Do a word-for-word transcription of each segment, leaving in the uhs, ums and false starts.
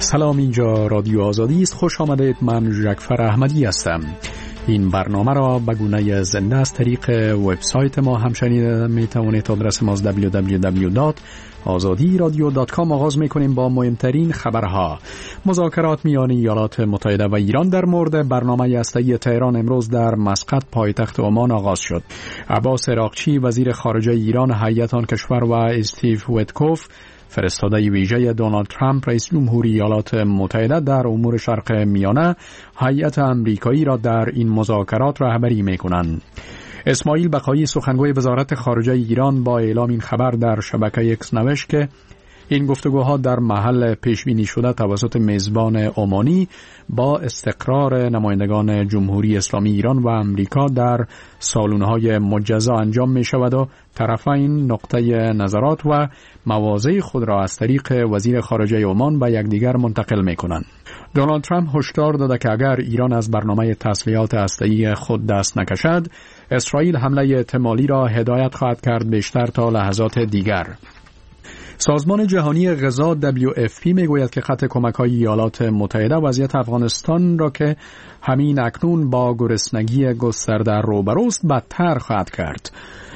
سلام، اینجا رادیو آزادی است. خوش آمدید. من جعفر احمدی هستم. این برنامه را به گونه زنده از طریق وبسایت ما هم شنیده می توانید. آدرس ما دبلیو دبلیو دبلیو دات آزادی رادیو دات کام. آغاز می کنیم با مهمترین خبرها. مذاکرات میان ایالات متحده و ایران در مورد برنامه هسته‌ای تهران امروز در مسقط پایتخت عمان آغاز شد. عباس عراقچی وزیر خارجه ایران هیئت آن کشور و استیو ویتکوف فرستاده ویژه دونالد ترامپ رئیس جمهوری ایالات متحده در امور شرق میانه هیئت امریکایی را در این مذاکرات رهبری می‌کنند. اسماعیل بقایی سخنگوی وزارت خارجه ایران با اعلام این خبر در شبکه اکس نوشت که این گفتگوها در محل پیش بینی شده توسط میزبان عمانی با استقرار نمایندگان جمهوری اسلامی ایران و امریکا در سالن‌های مجزا انجام می شود و طرفین نقطه نظرات و مواضع خود را از طریق وزیر خارجه عمان به یکدیگر منتقل می کنند. دونالد ترامپ هشدار داده که اگر ایران از برنامه تسلیحات هسته‌ای خود دست نکشد، اسرائیل حمله احتمالی را هدایت خواهد کرد بیشتر تا لحظات دیگر. سازمان جهانی غذا دبلیو اف پی میگوید که خط کمک‌های ایالات متحده وضعیت افغانستان را که همین اکنون با گرسنگی گسترده روبروست بدتر خواهد کرد.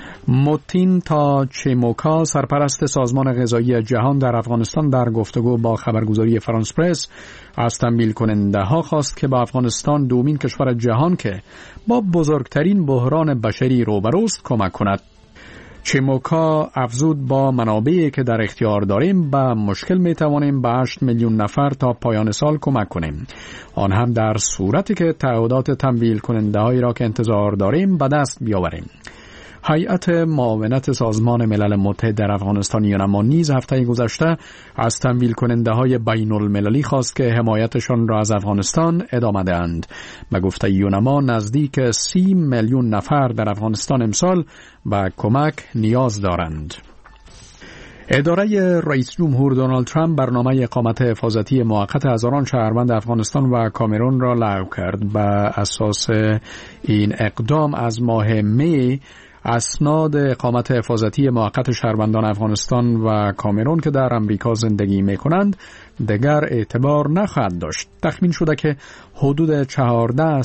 موتین تا چیموکا سرپرست سازمان غذایی جهان در افغانستان در گفتگو با خبرگزاری فرانس پرس از تمویل کننده ها خواست که با افغانستان دومین کشور جهان که با بزرگترین بحران بشری روبروست کمک کند. چیموکا افزود با منابعی که در اختیار داریم به مشکل می توانیم به هشت میلیون نفر تا پایان سال کمک کنیم، آن هم در صورتی که تعهدات تمویل کننده هایی را که انتظار داریم به دست بیاوریم. هیئت معاونت سازمان ملل متحد در افغانستان یونما نیز هفته گذشته از تمویل کننده های بین المللی خواست که حمایتشان را از افغانستان ادامه دهند. به گفته یونما نزدیک سی میلیون نفر در افغانستان امسال به کمک نیاز دارند. اداره رئیس جمهور دونالد ترامپ برنامه اقامت حفاظتی موقت هزاران شهروند افغانستان و کامرون را لغو کرد. به اساس این اقدام از ماه می اسناد اقامت حفاظتی موقت شهروندان افغانستان و کامرون که در امریکا زندگی می‌کنند دیگر اعتبار نخواهد داشت. تخمین شده که حدود چهارده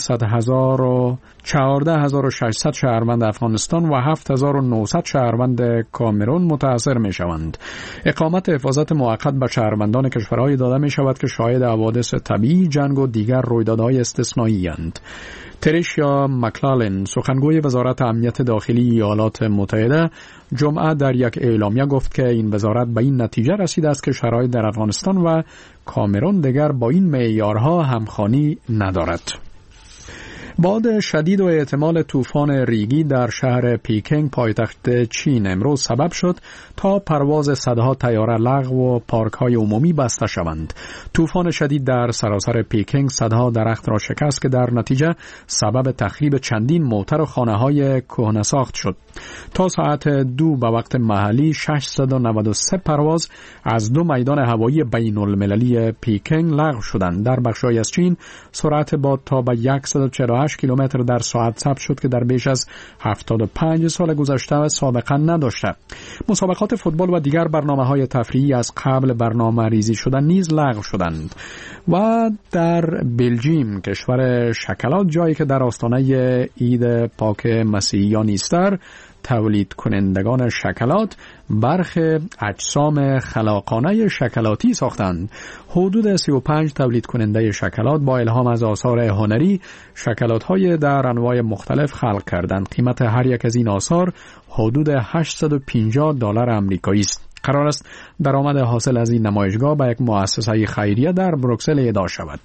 هزار و ششصد شهروند افغانستان و هفت هزار و نهصد شهروند کامرون متاثر می‌شوند. اقامت حفاظت موقت به شهروندان کشورهای داده می‌شود که شاهد حوادث طبیعی، جنگ و دیگر رویدادهای استثنایی اند. تریشیا مکلالن سخنگوی وزارت امنیت داخلی ایالات متحده جمعه در یک اعلامیه گفت که این وزارت به این نتیجه رسیده است که شرایط در افغانستان و کامرون دیگر با این معیارها همخوانی ندارد. باد شدید و احتمال طوفان ریگی در شهر پیکینگ پایتخت چین امروز سبب شد تا پرواز صدها طیاره لغو و پارک‌های عمومی بسته شوند. طوفان شدید در سراسر پیکینگ صدها درخت را شکست که در نتیجه سبب تخریب چندین موتر و خانه‌های کهنه‌ساخت شد. تا ساعت دو به وقت محلی ششصد و نود و سه پرواز از دو میدان هوایی بین المللی پیکینگ لغو شدند. در بخش‌های از چین سرعت باد تا به صد و چهل و هشت کیلومتر در ساعت ثبت شد که در بیش از هفتاد و پنج سال گذشته سابقه نداشته. مسابقات فوتبال و دیگر برنامه‌های تفریحی از قبل برنامه ریزی شدن نیز لغو شدند. و در بلژیم کشور شکلات، جایی که در آستانه عید پاک مسیحیان ایستر، تولید کنندگان شکلات برخی اجسام خلاقانه شکلاتی ساختند. حدود سی و پنج تولید کننده شکلات با الهام از آثار هنری شکلات‌های در انواع مختلف خلق کردند. قیمت هر یک از این آثار حدود هشتصد و پنجاه دلار آمریکایی است. قرار است درآمد حاصل از این نمایشگاه به یک مؤسسه خیریه در بروکسل اهدا شود.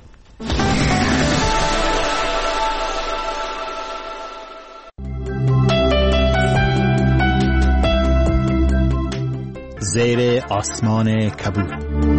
زیر آسمان کبود.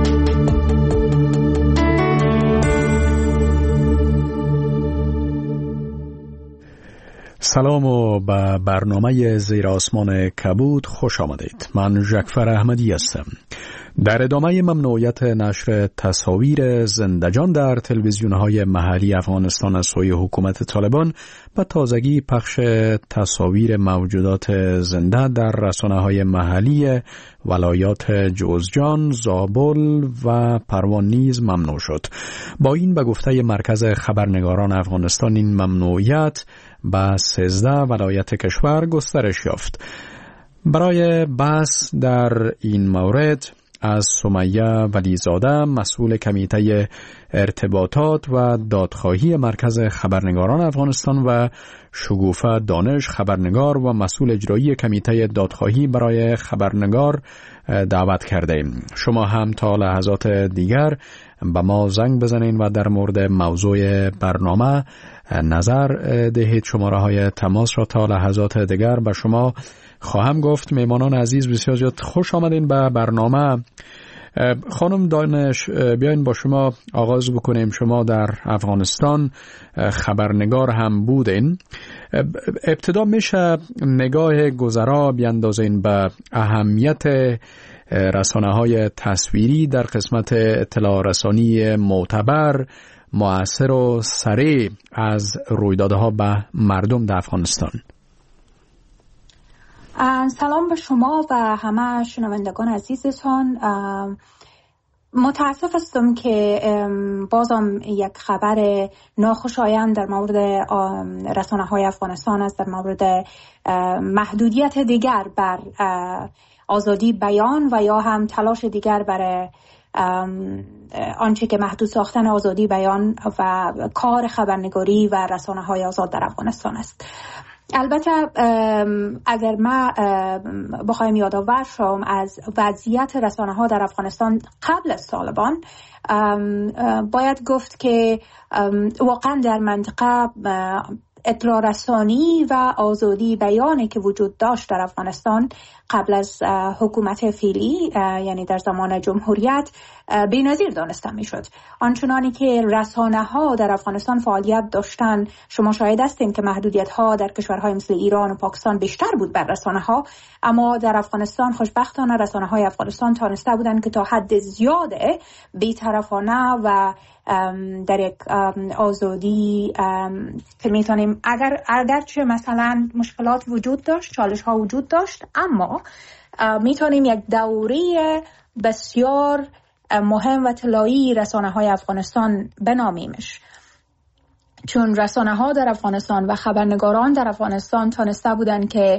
سلام و به برنامه زیر آسمان کبود خوش آمدید. من جعفر احمدی هستم. در ادامه ممنوعیت نشر تصاویر زندجان در تلویزیون‌های محلی افغانستان از سوی حکومت طالبان و تازگی پخش تصاویر موجودات زنده در رسانه‌های محلی ولایات جوزجان، زابل و پروان نیز ممنوع شد. با این به گفته مرکز خبرنگاران افغانستان این ممنوعیت به سیزده ولایت کشور گسترش یافت. برای بحث در این مورد از سمیه ولیزاده مسئول کمیته ارتباطات و دادخواهی مرکز خبرنگاران افغانستان و شگوفه دانش خبرنگار و مسئول اجرایی کمیته دادخواهی برای خبرنگار دعوت کرده ایم. شما هم تا لحظات دیگر به ما زنگ بزنین و در مورد موضوع برنامه نظر دهید. شماره های تماس را تا لحظات دیگر به شما خواهم گفت. میمانان عزیز بسیار زیاد خوش آمدین به برنامه. خانم دانش، بیاین با شما آغاز بکنیم. شما در افغانستان خبرنگار هم بودین. ابتدا میشه نگاه گذرا بیاندازین به اهمیت رسانه‌های تصویری در قسمت اطلاع رسانی معتبر، مؤثر و سریع از رویدادها به مردم در افغانستان. سلام به شما و همه شنوندگان عزیزتان. متاسف هستم که بازم یک خبر ناخوشایند در مورد رسانه‌های افغانستان است، در مورد محدودیت دیگر بر آزادی بیان و یا هم تلاش دیگر برای آنچه که محدود ساختن آزادی بیان و کار خبرنگاری و رسانه‌های آزاد در افغانستان است. البته اگر ما بخوایم یادآور شوم از وضعیت رسانه‌ها در افغانستان قبل از طالبان، باید گفت که واقعا در منطقه اطلاع رسانی و آزادی بیانی که وجود داشت در افغانستان قبل از حکومت فعلی، یعنی در زمان جمهوریت، بی‌نظیر دانسته می‌شد. آنچنانی که رسانه‌ها در افغانستان فعالیت داشتند، شما شاهد هستید که محدودیت‌ها در کشورهای مثل ایران و پاکستان بیشتر بود بر رسانه‌ها، اما در افغانستان خوشبختانه رسانه‌های افغانستان تانسته بودند که تا حد زیاد بی‌طرفانه و در یک آزادی که میتونیم اگر اگرچه مثلا مشکلات وجود داشت، چالش ها وجود داشت، اما میتونیم یک دوره بسیار مهم و طلایی رسانه های افغانستان بنامیمش، چون رسانه ها در افغانستان و خبرنگاران در افغانستان تانسته بودن که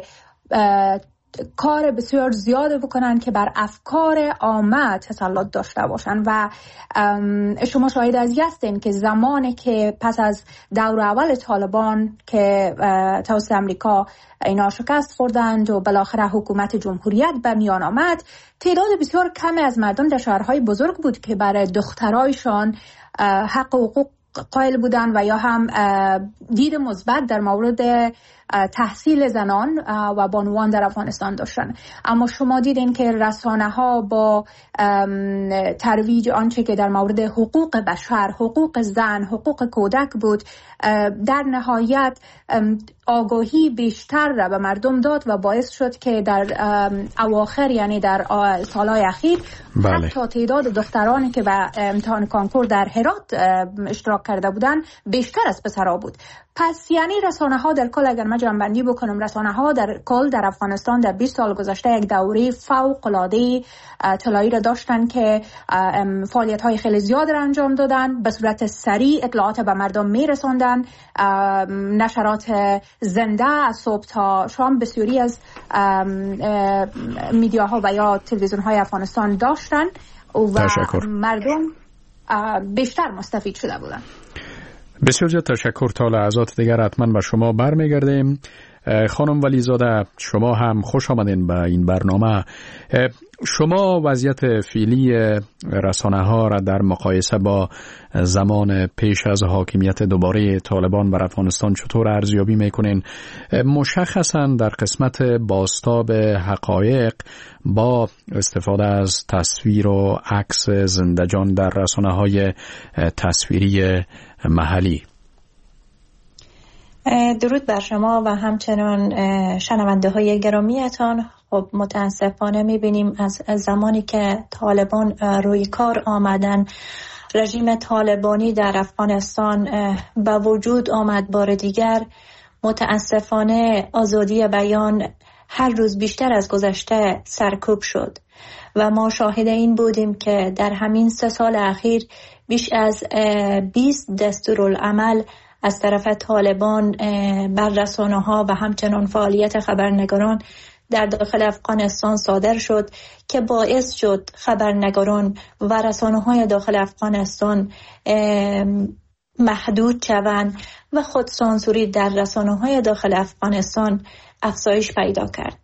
کار بسیار زیاد بکنن که بر افکار عامه تسلط داشته باشن و شما شاهد از هستین که زمانی که پس از دور اول طالبان که توسط امریکا اینا شکست خوردند و بالاخره حکومت جمهوریت به میان آمد، تعداد بسیار کمی از مردم در شهرهای بزرگ بود که برای دخترایشان حق و حقوق قائل بودن و یا هم دید مثبت در مورد تحصیل زنان و بانوان در افغانستان داشتن. اما شما دیدین که رسانه ها با ترویج آنچه که در مورد حقوق بشر، حقوق زن، حقوق کودک بود، در نهایت آگاهی بیشتر را به مردم داد و باعث شد که در اواخر، یعنی در سالهای اخیر، بله، حتی تعداد دخترانی که به امتحان کانکور در هرات اشتراک کرده بودن بیشتر از پسرها بود. پس یعنی رسانه ها در کل، اگر من جمع‌بندی بکنم، رسانه ها در کل در افغانستان در بیست سال گذشته یک دوره فوق العاده طلایی را داشتن که فعالیت های خیلی زیاد را انجام دادن، به صورت سریع اطلاعات به مردم می رساندن، نشرات زنده از صبح تا شام بسیاری از میدیاها و یا تلویزیون های افغانستان داشتن و تشکر. مردم بیشتر مستفید شده بودن. بسیار زیاد تشکر. تا لحظات دیگر حتما به شما برمیگردیم. خانم ولیزاده، شما هم خوش آمدین به این برنامه. شما وضعیت فعلی رسانه ها را در مقایسه با زمان پیش از حاکمیت دوباره طالبان بر افغانستان چطور ارزیابی میکنین؟ مشخصا در قسمت بازتاب حقایق با استفاده از تصویر و عکس زندجان در رسانه های تصویری محلی. درود بر شما و همچنان شنونده های گرامیتان. خب متاسفانه میبینیم از زمانی که طالبان روی کار آمدن، رژیم طالبانی در افغانستان به وجود آمد بار دیگر، متاسفانه آزادی بیان هر روز بیشتر از گذشته سرکوب شد و ما شاهد این بودیم که در همین سه سال اخیر بیش از بیست دستورالعمل از طرف طالبان بر رسانه‌ها و همچنان فعالیت خبرنگاران در داخل افغانستان صادر شد که باعث شد خبرنگاران و رسانه‌های داخل افغانستان محدود شوند و خودسانسوری در رسانه‌های داخل افغانستان افزایش پیدا کرد.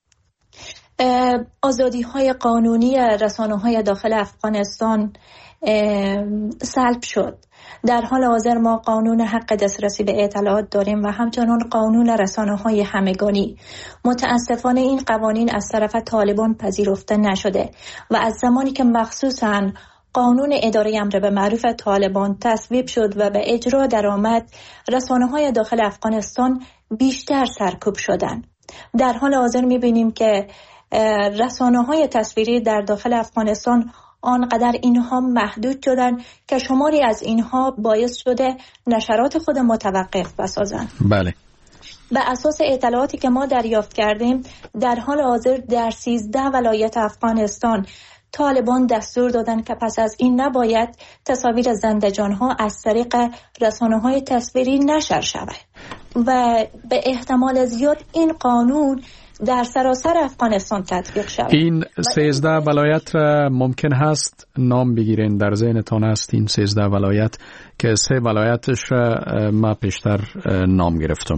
آزادی‌های قانونی رسانه‌های داخل افغانستان سلب شد. در حال حاضر ما قانون حق دسترسی به اطلاعات داریم و همچنان قانون رسانه‌های همگانی. متاسفانه این قوانین از طرف طالبان پذیرفته نشده و از زمانی که مخصوصاً قانون اداره امر به معروف طالبان تصویب شد و به اجرا درآمد، رسانه‌های داخل افغانستان بیشتر سرکوب شدند. در حال حاضر می‌بینیم که رسانه‌های تصویری در داخل افغانستان آنقدر اینها محدود شدن که شماری از اینها باعث شده نشرات خود متوقف بسازند. بله. به اساس اطلاعاتی که ما دریافت کردیم در حال حاضر در سیزده ولایت افغانستان طالبان دستور دادن که پس از این نباید تصاویر زنده جانها از طریق رسانه‌های تصویری نشر شود و به احتمال زیاد این قانون در سراسر افغانستان تطبیق شود. این سیزده ولایت را ممکن هست نام بگیرین؟ در ذهنتان هست این سیزده ولایت که سه ولایتش را ما پیشتر نام گرفتم؟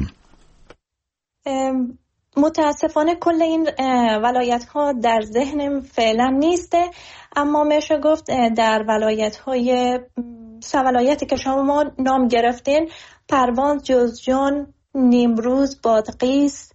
متاسفانه کل این ولایت ها در ذهنم فعلا نیسته، اما میشه گفت در ولایت های سه ولایتی که شما نام گرفتین، پروان، جوزجان، نیمروز، بادغیس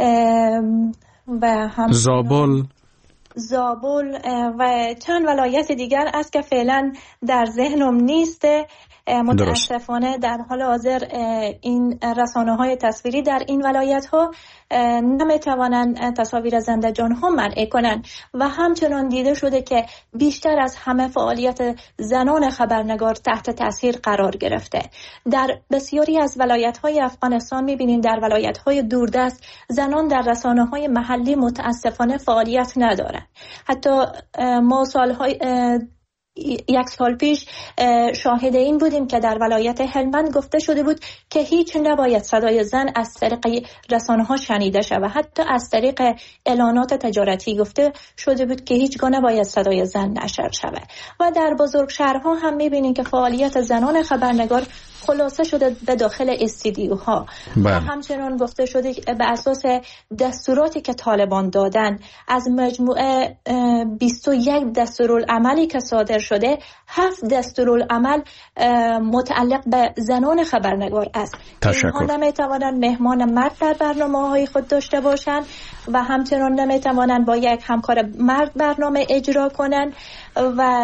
و هم زابل زابل و چند ولایت دیگر است که فعلا در ذهنم نیسته. متاسفانه در حال حاضر این رسانه‌های تصویری در این ولایت‌ها نمی‌توانند تصاویر زنده جان‌ها مرئیه کنند و همچنان دیده شده که بیشتر از همه فعالیت زنان خبرنگار تحت تاثیر قرار گرفته. در بسیاری از ولایت‌های افغانستان می‌بینیم در ولایت‌های دوردست زنان در رسانه‌های محلی متاسفانه فعالیت ندارند. حتی ما سال‌های یک سال پیش شاهد این بودیم که در ولایت هلمند گفته شده بود که هیچ نباید صدای زن از طریق رسانه‌ها شنیده شود. حتی از طریق اعلانات تجارتی گفته شده بود که هیچگاه نباید صدای زن نشر شود. و در بزرگ شهرها هم می‌بینیم که فعالیت زنان خبرنگار خلاصه شده به داخل استودیوها. و همچنان گفته شده به اساس دستوراتی که طالبان دادن از مجموعه بیست و یک دستورالعملی که صادر شده، هفت دستورالعمل متعلق به زنان خبرنگار است. اینها نمیتوانند مهمان مرد در برنامه‌های خود داشته باشند و همچنان نمیتوانند با یک همکار مرد برنامه اجرا کنند و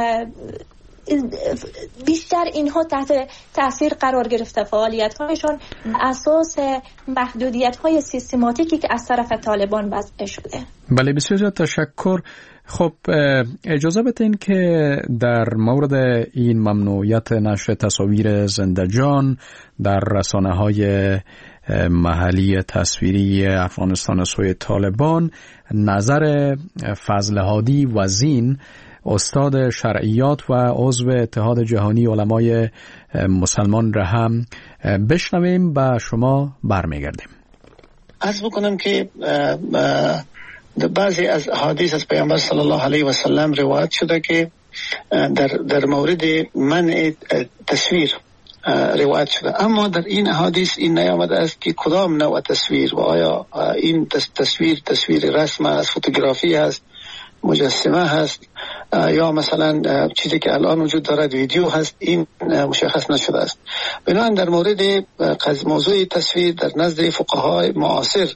بیشتر اینها تحت تاثیر قرار گرفته فعالیت‌هایشان به اساس محدودیت‌های سیستماتیکی که از طرف طالبان وضع شده. بله، بسیار تشکر. خب اجازه بدین که در مورد این ممنوعیت نشر تصاویر زنده جان در رسانه‌های محلی تصویری افغانستان سوی طالبان نظر فضل هادی وزین، استاد شرعیات و عضو اتحاد جهانی علمای مسلمان را هم بشنویم و شما برمیگردیم. عرض بکنم که در بعضی از احادیث از پیامبر صلی الله علیه و سلم روایت شده که در در مورد منع تصویر روایت شده، اما در این احادیث این نیامده است که کدام نوع تصویر و آیا این تصویر تصویر رسم از فوتوگرافی هست، مجسمه هست یا مثلا چیزی که الان وجود دارد ویدیو هست، این مشخص نشده است. بنابراین در مورد موضوع تصویر در نزد فقهای معاصر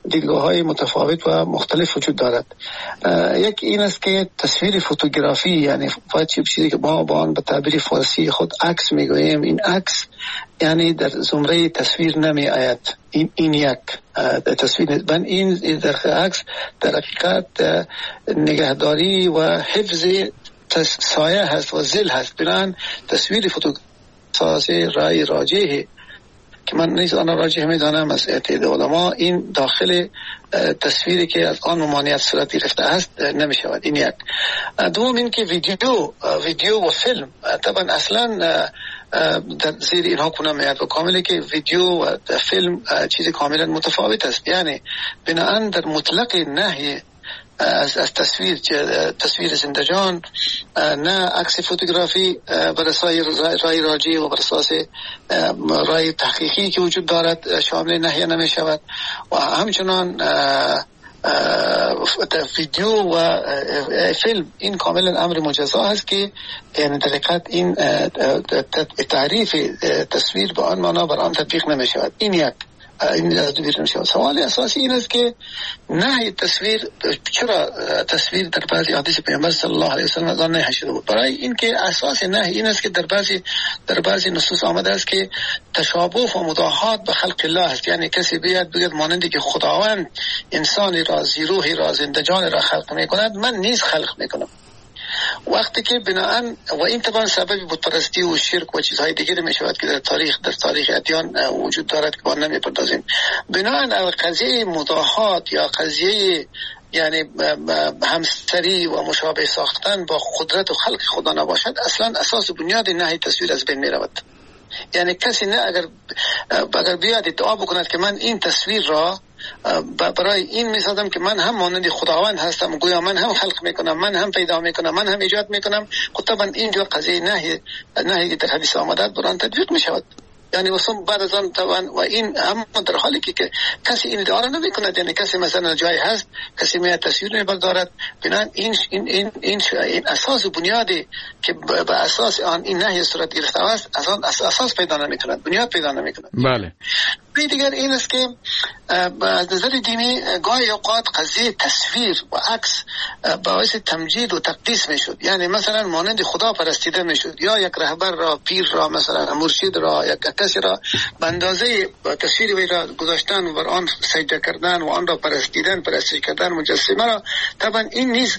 دیدگاه های متفاوت و مختلف وجود دارد. یک این است که تصویر فوتوگرافی، یعنی چیزی که ما با آن به تعبیر فارسی خود عکس میگوییم، این عکس یعنی در زمره تصویر نمی آید. این این یک تصویر من این در عکس در حقیقت نگهداری و حفظ سایه هست و ظل هست. بنابراین تصویر فوتوگرافی رای راجحه که من نیز آن راجح میدانم از اعتقاد علما، این داخل تصویری که از آن ممانعت صورت گرفته است نمی شود. این یک. دوم این که ویدیو ویدیو و فیلم طبعا اصلا در زیر اینها کنم میاد و کامله که ویدیو و فیلم چیز کاملا متفاوت است. یعنی بناهن در مطلق نهی از, از تصویر تصویر زندجان، نه عکس فوتوگرافی بر اساس رای راجی و بر اساس رای تحقیقی که وجود دارد شامل نهی نمی شود. و همچنان ویدیو و فیلم این کاملا امر مجزا است که یعنی در حقیقت این تعریف تصویر به آن معنا بر آن تطبیق نمی شود. این یک این از دو بیرون شود. سوال اساسی این است که نهی تصویر، چرا تصویر در بعضی حدیث پیامبر صلی الله علیه و سلم از آن نهی شده بود؟ برای اینکه اساس نهی این است که در بعضی در بعضی نصوص آمده است که تشابه و مداهات به خلق الله است. یعنی کسی بیاد بگه مانندی که خداوند انسانی را، زیروحی را، زندجان را خلق میکند، من نیز خلق میکنم. وقتی که بناهن و این طبعا سبب بتپرستی و شرک و چیزهای دیگری می شود که در تاریخ در تاریخ ادیان وجود دارد که با نمی پردازیم. بناهن قضیه مداهات یا قضیه یعنی همسری و مشابه ساختن با قدرت و خلق خدا نباشد، اصلا اساس بنیاد نهی تصویر از بین می رود. یعنی کسی نه اگر اگر بیاد ادعا بکند که من این تصویر را برای این میسازم که من هم مانند خداوند هستم، گویا من هم خلق میکنم، من هم پیدا میکنم، من هم ایجاد میکنم، خب طبعا اینجا قضیه نهی نهی در حدیث آمده بر آن تطبیق میشود. یعنی وسم بعد از آن طبعا و این هم در حالی که, که کسی این ادعا نمی کند. یعنی کسی مثلا جای هست، کسی میاد تصویر میبردارد، بنابراین این این این این, این اساس و بنیادی که به اساس آن این نهی صورت گرفته است از آن اساس پیدا نمی کند، بنیاد پیدا نمی کند. بله. به دیگر این است که از نظر دینی گاهی اوقات قضیه تصویر و عکس باعث تمجید و تقدیس می شد. یعنی مثلا مانند خدا پرستیده می شد، یا یک رهبر را، پیر را، مثلا مرشد را، یک کسی را به اندازه تصویر وی را گذاشتن و بر آن سجده کردن و آن را پرستیدن، پرستش کردن مجسمه را. طبعا این نیز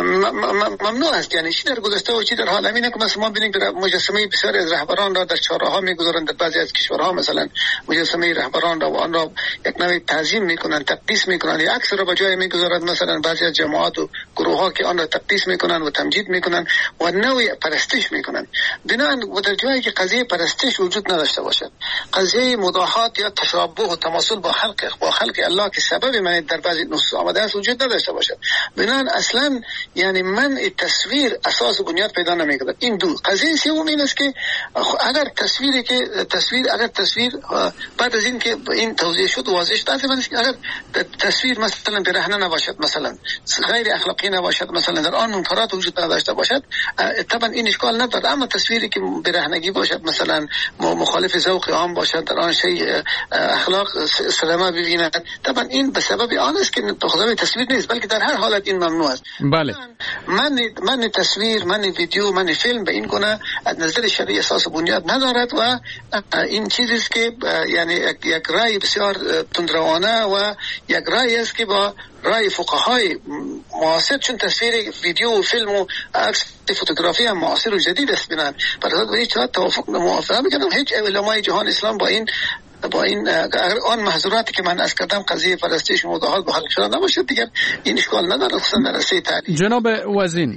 ممنوع است. یعنی چی در گذشته و چی در حال همینه که مثلا ما ببینیم که مجسمه بسیاری از رهبران را در چهارراه می گذارند. در بعضی از کشورها مثلا مجسمه رهبران را و آن را یک نوع تعظیم میکنن، تقدیس میکنن، یا عکس را به جای میگذارند. مثلا بعضی از جماعات و گروه ها که آن را تقدیس میکنن و تمجید میکنن و نوع پرستش میکنن. بنابراین و در جایی که قضیه پرستش وجود نداشته باشد، قضیه مداهات یا تشابه و تماثل با خلق با خلق الله که سبب من در بعضی نصوص آمده است وجود نداشته باشد، بنابراین اصلا یعنی من تصویر اساس بنیاد پیدا نمیکنه. این دو. قضیه سوم این است که اگر تصویری که تصویر اگر تصویر بعد از این که این توضیح شد واضح شد، اگر تصویر مثلا برهنه نباشد، مثلا غیر اخلاقی نباشد، مثلا در آن منکرات وجود نداشته باشد، طبعا این اشکال ندارد. اما تصویری که برهنگی باشد، مثلا مخالف ذوق عام باشد، در آن شیء اخلاق سلامه ببیند، طبعا این به سبب آن است که بخاطر تصویر نیست، بلکه در هر حالت این ممنوع است. بله. من من تصویر، من ویدیو، من فیلم به این گونه از نظر شرعی اساس بنیاد ندارد و این چیزی است که یعنی یک رای بسیار تندروانه و یک رای است که با رای فقهای معاصر، چون تصویر ویدیو و فیلم و عکس فوتوگرافی هم معاصر و جدید است، بنان برای هیچ وقت توافق موافقه میکنم هیچ علمای جهان اسلام با این با این آن محظوراتی که من از کردم قضیه پرستش مداهات به خلق شده نباشد، دیگر این اشکال نداره. خصوصا در رسه تعلیم. جناب وزین،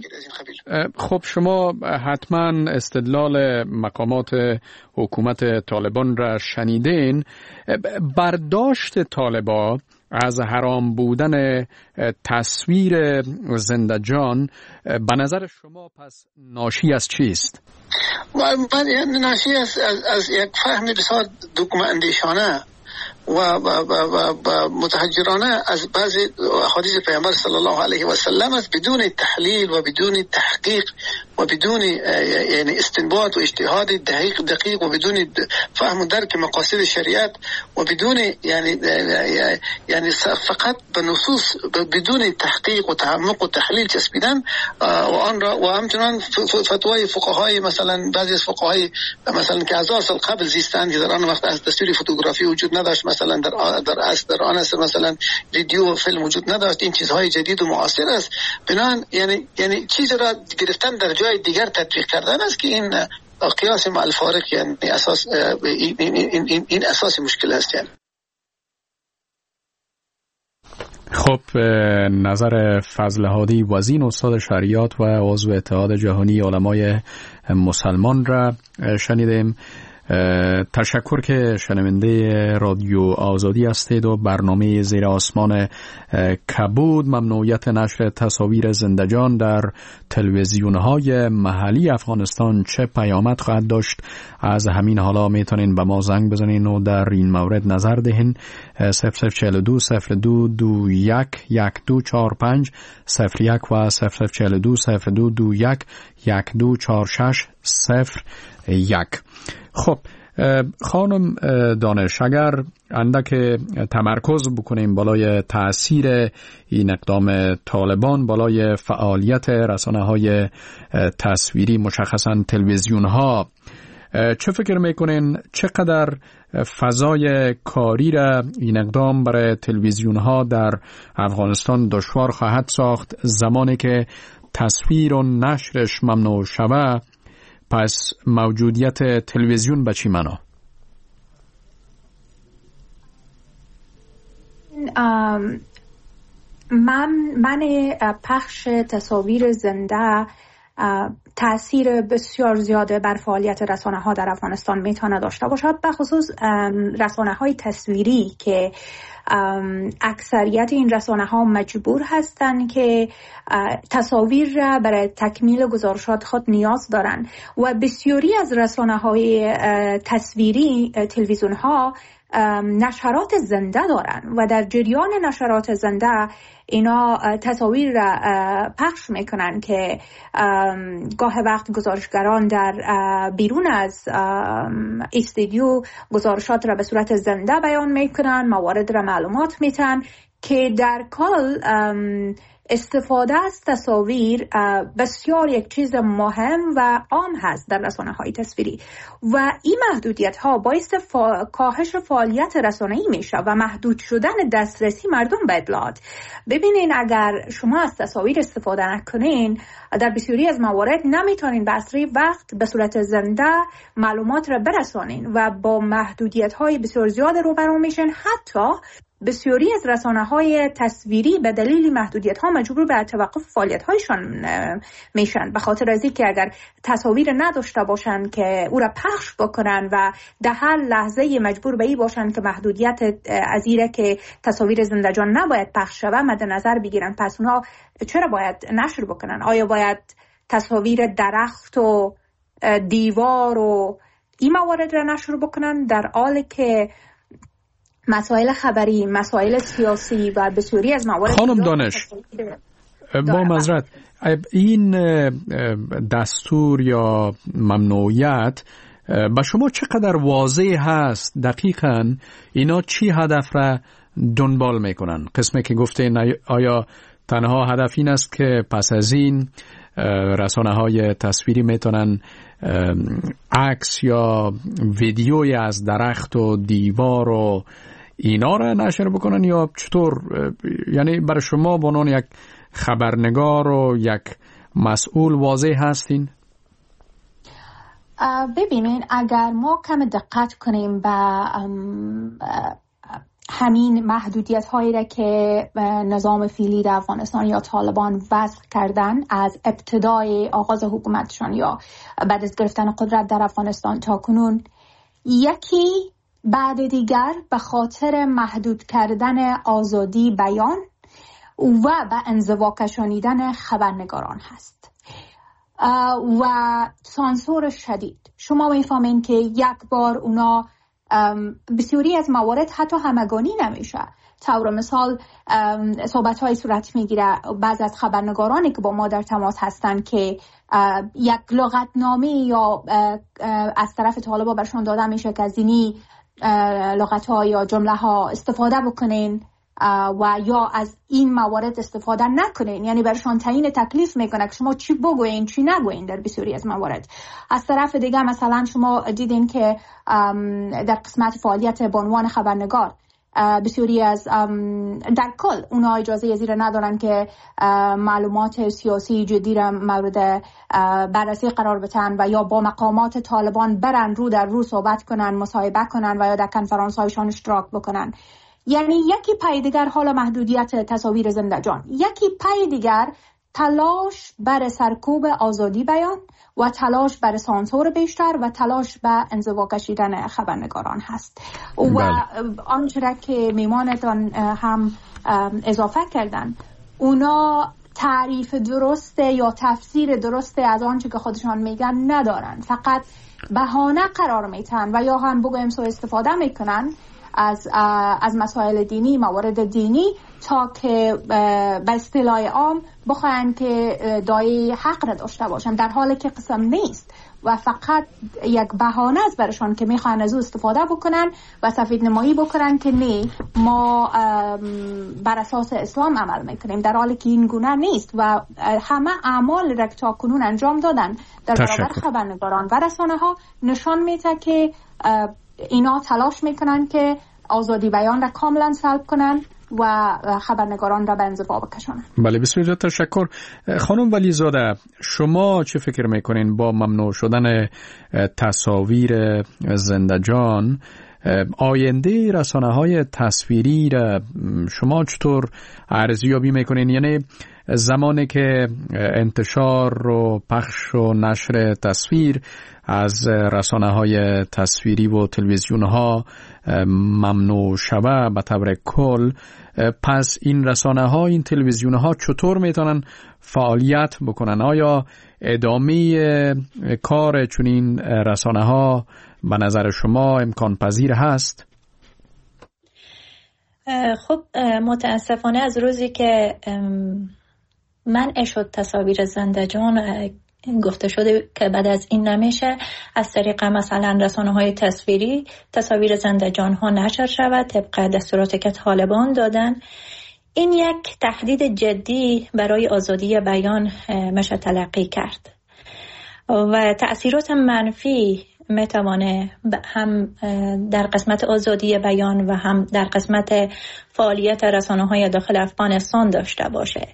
خب شما حتما استدلال مقامات حکومت طالبان را شنیدین. برداشت طالبان از حرام بودن تصویر زندجان به نظر شما پس ناشی از چیست؟ ناشی از, از, از یک فهم بسیار دگمه اندیشانه و, و, و, و, و متحجرانه از بعضی احادیث پیامبر صلی الله علیه و سلم است، بدون تحلیل و بدون تحقیق و بدون یعنی استنباط و اجتهاد دقیق دقیق و بدون فهم و درک مقاصد شریعت و بدون یعنی یعنی فقط به نصوص بدون تحقیق و تعمق و تحلیل چسبیدن و آن را و همچنان فتوای فقهای مثلا بعضی از فقهای مثلا که هزار سال قبل زیستند که در آن وقت از تصویر فوتوگرافی وجود نداشت، مثلا در در اصل در آن اصل مثلا ویدیو و فیلم وجود نداشت، این چیزهای جدید و معاصر است. بنابراین یعنی یعنی چیز را گرفتن در جای دیگر تطبیق کردن است که این قیاس مع الفارق یعنی اساس این, این, این, این اساس مشکل است. یعنی خب نظر فضل هادی وزین استاد شریعت و عضو اتحاد جهانی علمای مسلمان را شنیدیم. تشکر که شنونده رادیو آزادی هستید و برنامه زیر آسمان کبود ممنوعیت نشر تصاویر زندجان در تلویزیون‌های محلی افغانستان چه پیامد خواهد داشت، از همین حالا میتونین به ما زنگ بزنین و در این مورد نظر دهین. صفر صفر چهل و دو صفر دو دو یک یک دو چهار پنج صفر یک و صفر صفر چهل و دو صفر دو دو یک یک دو چهار شش صفر یک. خب خانم دانش، اگر اندک تمرکز بکنیم بالای تأثیر این اقدام طالبان بالای فعالیت رسانه‌های تصویری مشخصاً تلویزیون‌ها، چه فکر میکنین چقدر فضای کاری را این اقدام برای تلویزیون‌ها در افغانستان دشوار خواهد ساخت زمانی که تصویر و نشرش ممنوع شود؟ پس موجودیت تلویزیون به چی معنا؟ من من پخش تصاویر زنده تأثیر بسیار زیاده بر فعالیت رسانه ها در افغانستان میتونه داشته باشد، به خصوص رسانه های تصویری که اکثریت این رسانه ها مجبور هستند که تصاویر را برای تکمیل گزارشات خود نیاز دارند و بسیاری از رسانه های تصویری تلویزیون ها نشرات زنده دارن و در جریان نشرات زنده اینا تصاویر را پخش میکنن که گاه وقت گزارشگران در بیرون از استودیو گزارشات را به صورت زنده بیان میکنن، موارد را معلومات میتن که در کل استفاده از تصاویر بسیار یک چیز مهم و عام هست در رسانه های تصویری و این محدودیت ها باعث فا... کاهش فعالیت رسانه‌ای میشه و محدود شدن دسترسی مردم به اطلاعات. ببینین اگر شما از تصاویر استفاده نکنین در بسیاری از موارد نمیتونین به اسرع وقت به صورت زنده معلومات را برسانین و با محدودیت های بسیار زیاد روبرو میشن. حتی بسیاری از رسانه‌های تصویری به دلیل محدودیت‌ها مجبور به توقف فعالیت‌هایشان میشن، به خاطر از اینکه اگر تصاویر نداشته باشن که او را پخش بکنن و در هر لحظه مجبور به این باشن که محدودیت از اینه که تصاویر زندجان نباید پخش شود مد نظر بگیرن، پس اونها چرا باید نشر بکنن؟ آیا باید تصاویر درخت و دیوار و این موارد را نشر بکنن در حالی که مسائل خبری، مسائل سیاسی و بسیاری از موارد؟ خانم دانش، با معذرت، این دستور یا ممنوعیت با شما چقدر واضح هست دقیقاً اینا چی هدف را دنبال میکنن؟ قسمی که گفتین آیا تنها هدف این است که پس از این رسانه های تصویری میتونن عکس یا ویدیوی از درخت و دیوار و اینا را نشر بکنن یا چطور؟ یعنی برای شما به عنوان یک خبرنگار و یک مسئول واضح هستین؟ ببینین اگر ما کم دقت کنیم به همین محدودیت هایی را که نظام فعلی در افغانستان یا طالبان وضع کردن از ابتدای آغاز حکومتشان یا بعد از گرفتن قدرت در افغانستان تا کنون، یکی بعد دیگر به خاطر محدود کردن آزادی بیان و به انزوا کشانیدن خبرنگاران هست و سانسور شدید. شما میفهمین که یک بار اونا بسیاری از موارد حتی همگانی نمیشه. طور مثال صحبت های صورت میگیره بعض از خبرنگارانی که با ما در تماس هستند که یک لغتنامه یا از طرف طالبا برشون داده میشه که از اینی لغت ها یا جمله ها استفاده بکنین و یا از این موارد استفاده نکنین، یعنی برشان تعیین تکلیف میکنه که شما چی بگوین چی نگوین در بسیاری از موارد. از طرف دیگه مثلا شما دیدین که در قسمت فعالیت به عنوان خبرنگار بسیاری از در کل اونا اجازه زیر ندارن که معلومات سیاسی جدی را مورد بررسی قرار بدن و یا با مقامات طالبان برن رو در رو صحبت کنن، مصاحبه کنن و یا در کنفرانس هایشان اشتراک بکنن. یعنی یکی پای دیگر حالا محدودیت تصاویر زنده جان، یکی پای دیگر تلاش بر سرکوب آزادی بیان و تلاش بر سانسور بیشتر و تلاش به انزوا کشیدن خبرنگاران هست. و آنچه که میمانتان هم اضافه کردن، اونا تعریف درسته یا تفسیر درسته از آنچه که خودشان میگن ندارن، فقط بهانه قرار میتن و یا هم بگویم سوء استفاده میکنن از از مسائل دینی، موارد دینی، تا که به اصطلاح عام بخواهن که دایه حق را داشته باشن، در حالی که قسم نیست و فقط یک بهانه است برشان که میخوان از او استفاده بکنن و سفید نمایی بکنن که نه ما بر اساس اسلام عمل میکنیم، در حالی که این گونه نیست و همه اعمال را که تا کنون انجام دادن در برابر خبرنگاران و رسانه ها نشان میده که اینا تلاش میکنن که آزادی بیان را کاملا سلب کنن و خبرنگاران را به انزوا بکشونن. بله، بسیار تشکر. خانم ولی زاده، شما چه فکر میکنین با ممنوع شدن تصاویر زنده جان آینده رسانه های تصویری را شما چطور ارزیابی میکنین؟ یعنی زمانی که انتشار و پخش و نشر تصویر از رسانه های تصویری و تلویزیون ها ممنوع شود به طور کل، پس این رسانه ها، این تلویزیون ها چطور میتونن فعالیت بکنن؟ آیا ادامه کار چنین رسانه ها به نظر شما امکان پذیر هست؟ خب متاسفانه از روزی که منع شد تصاویر زنده جان، گفته شده که بعد از این نمیشه از طریق مثلا رسانه‌های تصویری تصاویر زنده جان ها نشر شود طبق دستوراتی که طالبان دادن. این یک تهدید جدی برای آزادی بیان میشه تلقی کرد و تأثیرات منفی میتوانه هم در قسمت آزادی بیان و هم در قسمت فعالیت رسانه‌های داخل افغانستان داشته باشه.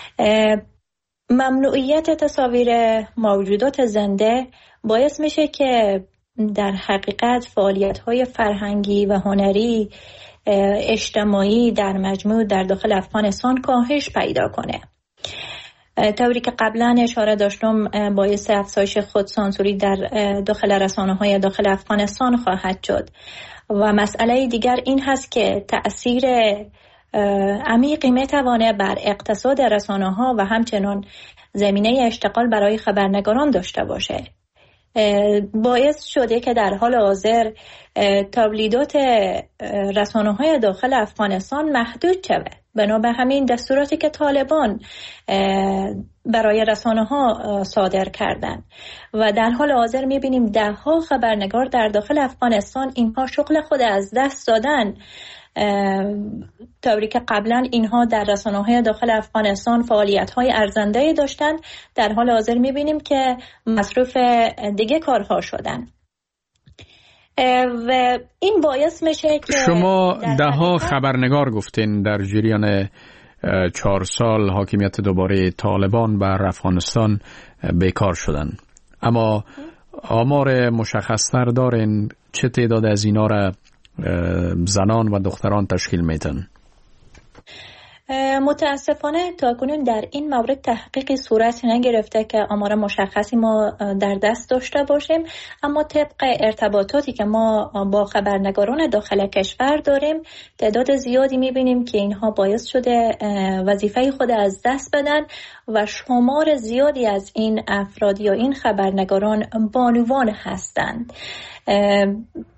ممنوعیت تصاویر موجودات زنده باعث میشه که در حقیقت فعالیت‌های فرهنگی و هنری اجتماعی در مجموع در داخل افغانستان کاهش پیدا کنه. طوری که قبلا اشاره داشتم باعث افزایش خودسانسوری در داخل رسانه‌های داخل افغانستان خواهد شد و مسئله دیگر این هست که تأثیر عمیقی میتوانه بر اقتصاد رسانه‌ها و همچنان زمینه اشتغال برای خبرنگاران داشته باشه. باعث شده که در حال حاضر تولیدات رسانه‌های داخل افغانستان محدود شود. بنابر همین دستوراتی که طالبان برای رسانه‌ها صادر کردند و در حال حاضر می‌بینیم ده ها خبرنگار در داخل افغانستان اینها شغل خود از دست دادن، طوری که قبلا اینها در رسانه‌های داخل افغانستان فعالیت‌های ارزنده داشتند، در حال حاضر می‌بینیم که مصروف دیگه کارها شدن و این باعث میشه که شما ده ها خبرنگار گفتین در جریان چهار سال حاکمیت دوباره طالبان بر افغانستان بیکار شدن، اما آمار مشخص‌تر دارین چه تعداد از اینا را زنان و دختران تشکیل میدن؟ متاسفانه تاکنون در این مورد تحقیقی صورت نگرفته که آمار مشخصی ما در دست داشته باشیم، اما طبق ارتباطاتی که ما با خبرنگاران داخل کشور داریم تعداد زیادی میبینیم که اینها باعث شده وظیفه خود از دست بدن و شمار زیادی از این افراد یا این خبرنگاران بانوان هستند.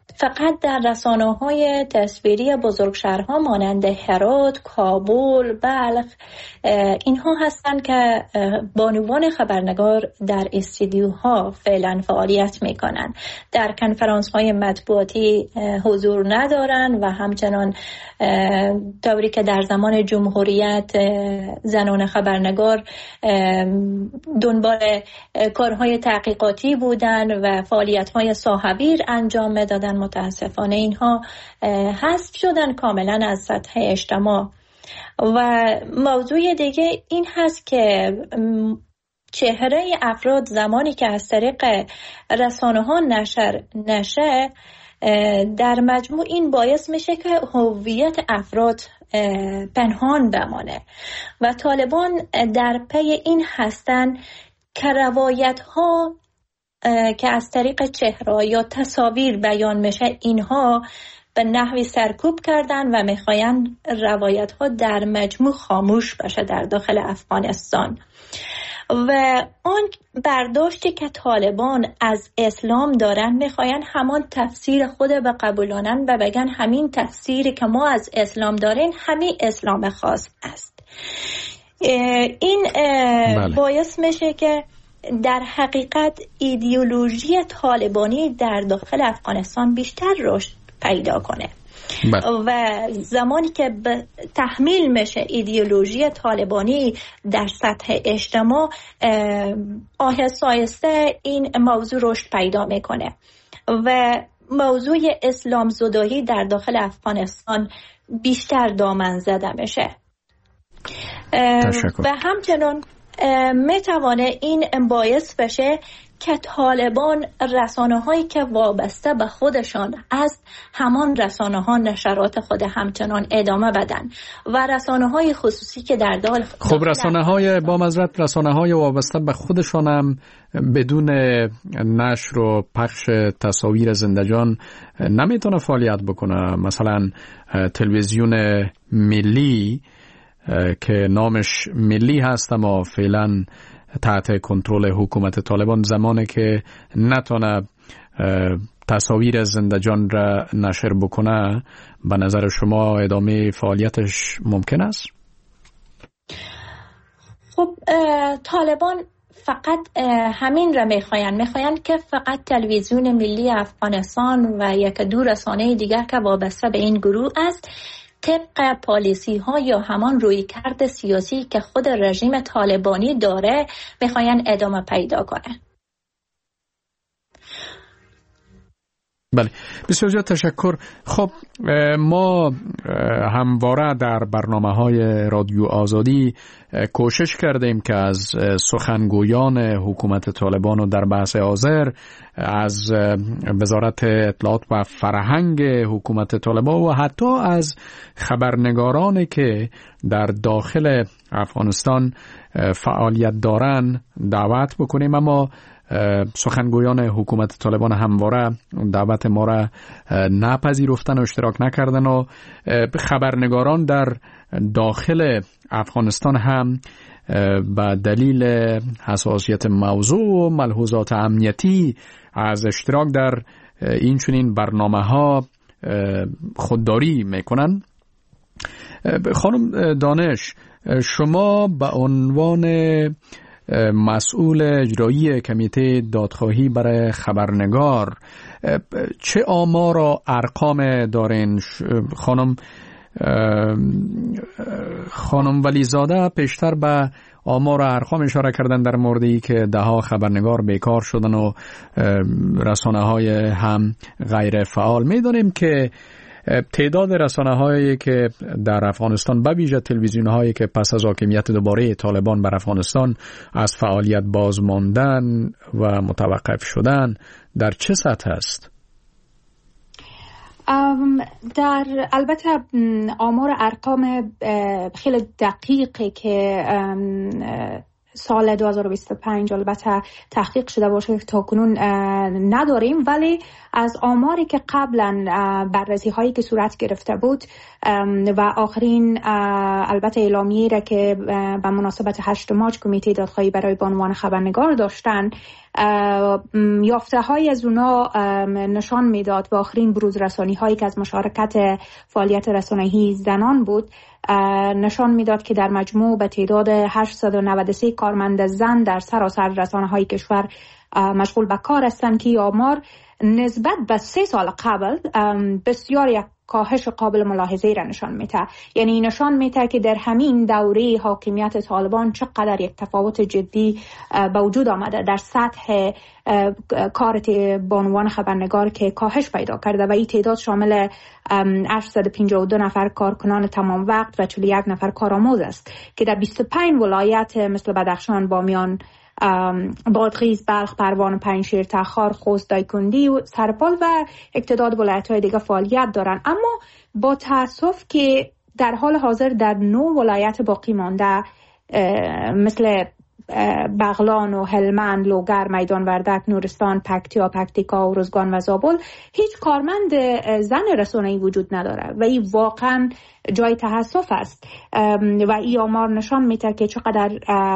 فقط در رسانه‌های تصویری بزرگشهرها مانند هرات، کابل، بلخ اینها هستند که بانوان خبرنگار در استودیوها فعلا فعالیت میکنند. در کنفرانس‌های مطبوعاتی حضور ندارند و همچنان طوری که در زمان جمهوریت زنان خبرنگار دنبال کارهای تحقیقاتی بودند و فعالیت‌های صاحبیر انجام میدادند، متاسفانه اینها حذف شدن کاملا از سطح اجتماع. و موضوع دیگه این هست که چهره افراد زمانی که از طریق رسانه ها نشر نشه در مجموع این باعث میشه که هویت افراد پنهان بمانه و طالبان در پی این هستن که روایت ها که از طریق چهره یا تصاویر بیان میشه اینها به نحوی سرکوب کردن و میخواین روایت ها در مجموع خاموش بشه در داخل افغانستان. و آن برداشتی که طالبان از اسلام دارن میخواین همان تفسیر خود به قبولانن و بگن همین تفسیری که ما از اسلام دارین همین اسلام خاص است. این بله. باعث میشه که در حقیقت ایدئولوژی طالبانی در داخل افغانستان بیشتر رشد پیدا کنه. بله. و زمانی که تحمیل میشه ایدئولوژی طالبانی در سطح اجتماع آهسته آهسته این موضوع رشد پیدا میکنه و موضوع اسلام زدایی در داخل افغانستان بیشتر دامن زده میشه. و همچنان میتوانه این باعث بشه که طالبان رسانه هایی که وابسته به خودشان از همان رسانه ها نشرات خود همچنان ادامه بدن و رسانه های خصوصی که در داخل خب رسانه های با مزرعت رسانه های وابسته به خودشان هم بدون نشر و پخش تصاویر زندگان نمیتونه فعالیت بکنه. مثلا تلویزیون ملی که نامش ملی هست اما فعلا تحت کنترل حکومت طالبان، زمانی که نتونه تصاویر زندگان را نشر بکنه به نظر شما ادامه فعالیتش ممکن است؟ خب طالبان فقط همین را میخواین میخواین که فقط تلویزیون ملی افغانستان و یک دو رسانه دیگر که وابسته به این گروه است طبق پالیسی ها یا همان روی کرد سیاسی که خود رژیم طالبانی داره میخواین ادامه پیدا کنه. بله، بسیار زیاد تشکر. خب ما همواره در برنامه‌های رادیو آزادی کوشش کردیم که از سخنگویان حکومت طالبان و در بحث آذر، از وزارت اطلاعات و فرهنگ حکومت طالبان و حتی از خبرنگارانی که در داخل افغانستان فعالیت دارن دعوت بکنیم، اما سخنگویان حکومت طالبان همواره دعوت ما را نپذیرفتن و اشتراک نکردن و خبرنگاران در داخل افغانستان هم به دلیل حساسیت موضوع و ملحوظات امنیتی از اشتراک در این چنین برنامه ها خودداری میکنن. خانم دانش، شما به عنوان مسئول اجرایی کمیته دادخواهی برای خبرنگار چه آمار و ارقام دارین؟ خانم خانم ولیزاده پیشتر به آمار و ارقام اشاره کردن در موردی که ده ها خبرنگار بیکار شدن و رسانه های هم غیر فعال. میدونیم که تعداد رسانه هایی که در افغانستان به ویژه تلویزیون هایی که پس از حاکمیت دوباره طالبان بر افغانستان از فعالیت باز ماندن و متوقف شدن در چه سطح است؟ در البته آمار ارقام خیلی دقیقی که سال دو هزار و بیست و پنج البته تحقیق شده باشه تا کنون نداریم، ولی از آماری که قبلا بررسی هایی که صورت گرفته بود و آخرین البته اعلامیه‌ای را که به مناسبت هشت مارس کمیته دادخواهی برای بانوان خبرنگار داشتن یافته های از اونا نشان میداد و آخرین بروز رسانی هایی که از مشارکت فعالیت رسانه‌ای زنان بود نشان میداد که در مجموع به تعداد هشتصد و نود و سه کارمند زن در سراسر رسانه های کشور مشغول به کار هستند که آمار نسبت به سه سال قبل بسیار یک کاهش قابل ملاحظه را نشان میده. یعنی نشان میده که در همین دوره حاکمیت طالبان چقدر یک تفاوت جدی به وجود آمده در سطح کار بانوان خبرنگار که کاهش پیدا کرده و این تعداد شامل هشتصد و پنجاه و دو نفر کارکنان تمام وقت و چهل و یک نفر کارآموز است که در بیست و پنج ولایت مثل بدخشان، بامیان، بادغیس، بلخ، پروان، پنجشیر، تخار، خوست، دایکندی و سرپال و اقتداد ولایت‌های دیگه فعالیت دارند. اما با تأسف که در حال حاضر در نه ولایت باقی مانده مثل بغلان و هلمند، لوگر، میدان وردک، نورستان، پکتیا، پکتیکا، ارزگان و زابل هیچ کارمند زن رسانه‌ای وجود نداره و این واقعا جای تأسف است و این آمار نشان میده که چقدر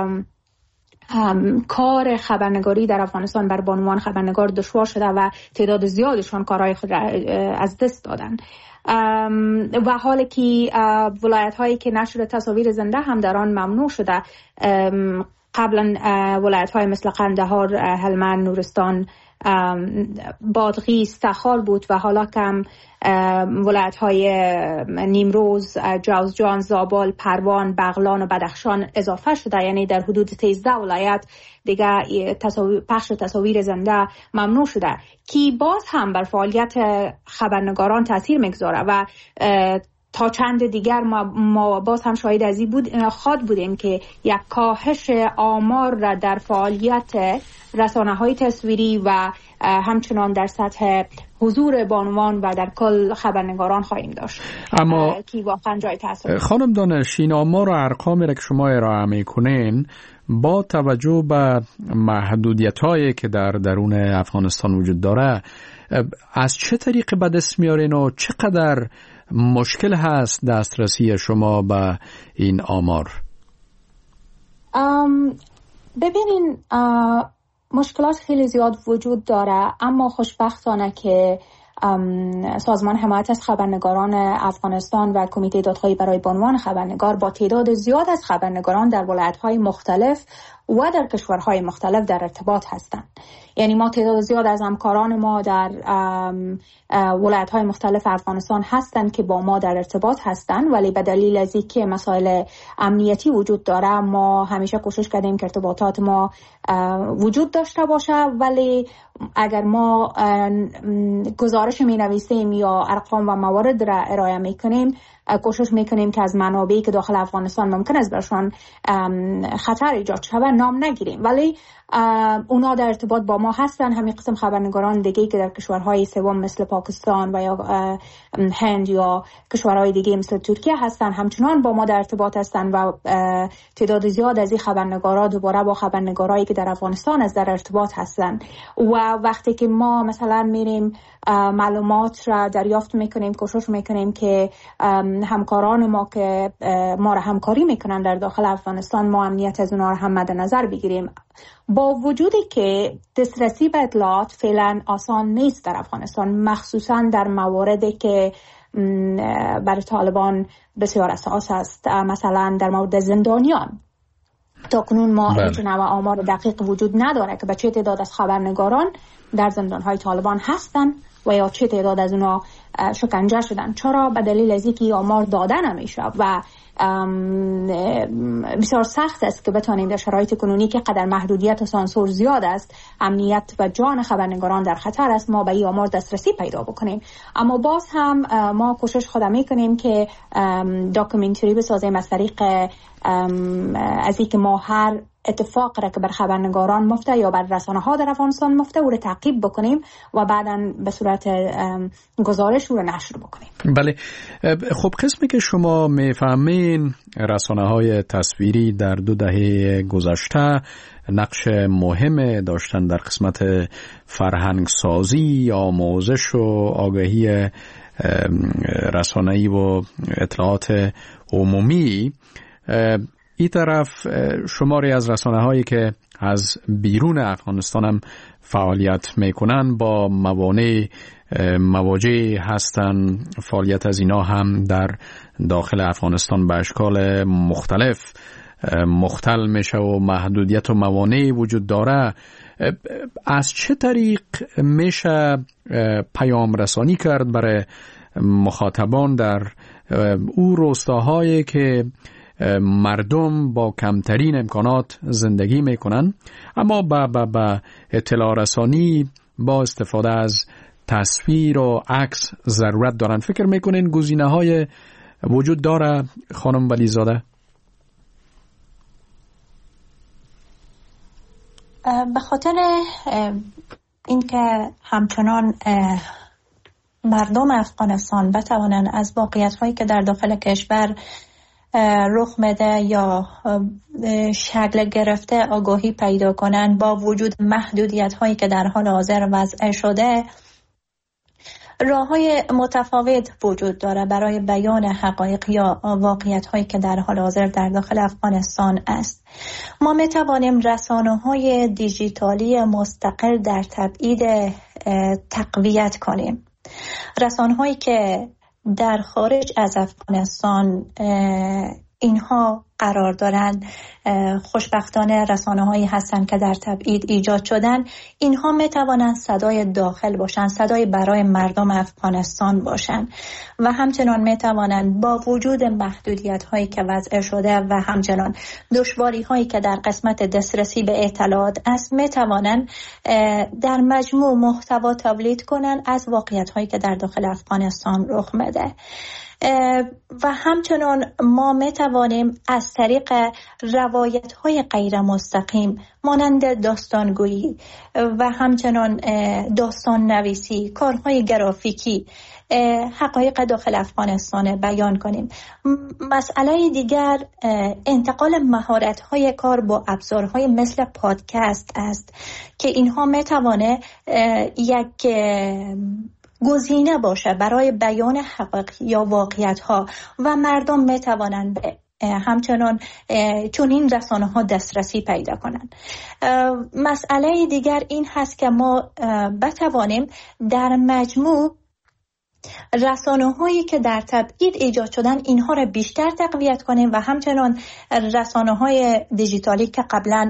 کار خبرنگاری در افغانستان بر بانوان خبرنگار دشوار شده و تعداد زیادشان کارهای خود را از دست دادن و حالی که ولایت هایی که نشر تصاویر زنده هم در آن ممنوع شده قبلا ولایت های مثل قندهار، هلمند، نورستان، بادغیس، تخار بود و حالا کم ولایت های نیمروز، جوزجان، زابل، پروان، بغلان و بدخشان اضافه شده. یعنی در حدود سیزده ولایت دیگه تصاویر، پخش تصاویر زنده ممنوع شده که باز هم بر فعالیت خبرنگاران تاثیر میگذاره و تا چند دیگر ما, ما باز هم شاهد از این بود خواد بودیم که یک کاهش آمار را در فعالیت رسانه‌های تصویری و همچنان در سطح حضور بانوان و در کل خبرنگاران خواهیم داشت. اما که واقعا جای تأسف. خانم دانش، این آمار و ارقامی را که شما ارائه میکنین با توجه به محدودیت‌هایی که در درون افغانستان وجود داره از چه طریق به دست میارین و چقدر مشکل هست دسترسی شما به این آمار؟ ببینین مشکلات خیلی زیاد وجود داره، اما خوشبختانه که سازمان حمایت از خبرنگاران افغانستان و کمیته دادخواهی برای بانوان خبرنگار با تعداد زیاد از خبرنگاران در ولایت‌های مختلف و در کشورهای مختلف در ارتباط هستند. یعنی ما تعداد زیاد از همکاران ما در ولایت‌های مختلف افغانستان هستند که با ما در ارتباط هستند، ولی به دلیل از اینکه مسائل امنیتی وجود داره ما همیشه کوشش کردیم که ارتباطات ما وجود داشته باشه، ولی اگر ما گزارش می‌نویسیم یا ارقام و موارد را ارائه می‌کنیم کوشش میکنیم که از منابعی که داخل افغانستان ممکن است برشان خطر ایجاد شود نام نگیریم، ولی اونا در ارتباط با ما هستن. همین قسم خبرنگاران دیگه که در کشورهای سوم مثل پاکستان و یا هند یا کشورهای دیگه مثل ترکیه هستن همچنان با ما در ارتباط هستن و تعداد زیاد از این خبرنگارا دوباره با خبرنگارایی که در افغانستان از در ارتباط هستن و وقتی که ما مثلا میریم معلومات را دریافت میکنیم کوشش میکنیم که همکاران ما که ما را همکاری میکنن در داخل افغانستان ما امنیت از اونها را هم مد نظر بگیریم. با وجودی که دسترسی به اطلاعات فعلا آسان نیست در افغانستان، مخصوصا در مواردی که برای طالبان بسیار اساس است، مثلا در مورد زندانیان. تاکنون ما هیچ نوع آمار دقیق وجود نداره که به چه تعداد از خبرنگاران در زندانهای طالبان هستن و یا چه تعداد از اونا شکنجه شدن. چرا؟ به دلیل از اینکه آمار داده نمیشه و بسیار سخت است که بتانیم در شرایط کنونی که قدر محدودیت و سانسور زیاد است، امنیت و جان خبرنگاران در خطر است، ما به این آمار دسترسی پیدا بکنیم. اما باز هم ما کوشش خود میکنیم که داکومنتری بسازیم از طریق از اینکه ما هر اتفاق را که بر خبرنگاران مفته یا بر رسانه ها در افغانستان مفته او را تعقیب بکنیم و بعداً به صورت گزارش او را نشر بکنیم. بله. خب قسمی که شما میفهمین رسانه های تصویری در دو دهه گذشته نقش مهم داشتن در قسمت فرهنگ سازی، آموزش و آگاهی رسانه‌ای و اطلاعات عمومی. این طرف شماری از رسانه هایی که از بیرون افغانستان هم فعالیت میکنن با موانع مواجه هستن. فعالیت از اینا هم در داخل افغانستان به اشکال مختلف مختل میشه و محدودیت و موانع وجود داره. از چه طریق میشه پیام رسانی کرد برای مخاطبان در او روستاهایی که مردم با کمترین امکانات زندگی میکنن اما با, با, با اطلاع رسانی با استفاده از تصویر و عکس ضرورت دارن؟ فکر میکنین گزینه های وجود داره خانم ولیزاده؟ به خاطر اینکه همچنان مردم افغانستان بتوانند از واقعیت‌هایی که در داخل کشور رخ میده یا شکل گرفته آگاهی پیدا کنند، با وجود محدودیت‌هایی که در حال حاضر وضع شده، راه‌های متفاوت وجود داره برای بیان حقایق یا واقعیت‌هایی که در حال حاضر در داخل افغانستان است. ما می‌توانیم رسانه‌های دیجیتالی مستقل در تبعید تقویت کنیم. رسانه‌هایی که در خارج از افغانستان اینها قرار دارند، خوشبختانه رسانه‌هایی هستند که در تبعید ایجاد شدن. اینها میتوانند صدای داخل باشند، صدای برای مردم افغانستان باشند و همچنان میتوانند با وجود محدودیت‌هایی که وضع شده و همچنان دشواری‌هایی که در قسمت دسترسی به اطلاعات است، میتوانند در مجموع محتوا تولید کنند از واقعیت‌هایی که در داخل افغانستان رخ میده. و همچنان ما میتوانیم از طریق روایت‌های غیر مستقیم مانند داستانگویی و همچنان داستان نویسی، کارهای گرافیکی حقایق داخل افغانستان بیان کنیم. مسئله دیگر انتقال مهارت‌های کار با ابزارهای مثل پادکست است که اینها میتوانه یک گزینه باشه برای بیان حقایق یا واقعیت‌ها و مردم میتوانند به همچنان چون این رسانه ها دسترسی پیدا کنند. مسئله دیگر این هست که ما بتوانیم در مجموع رسانه هایی که در تبعید ایجاد شدن اینها را بیشتر تقویت کنیم و همچنان رسانه های دیجیتالی که قبلا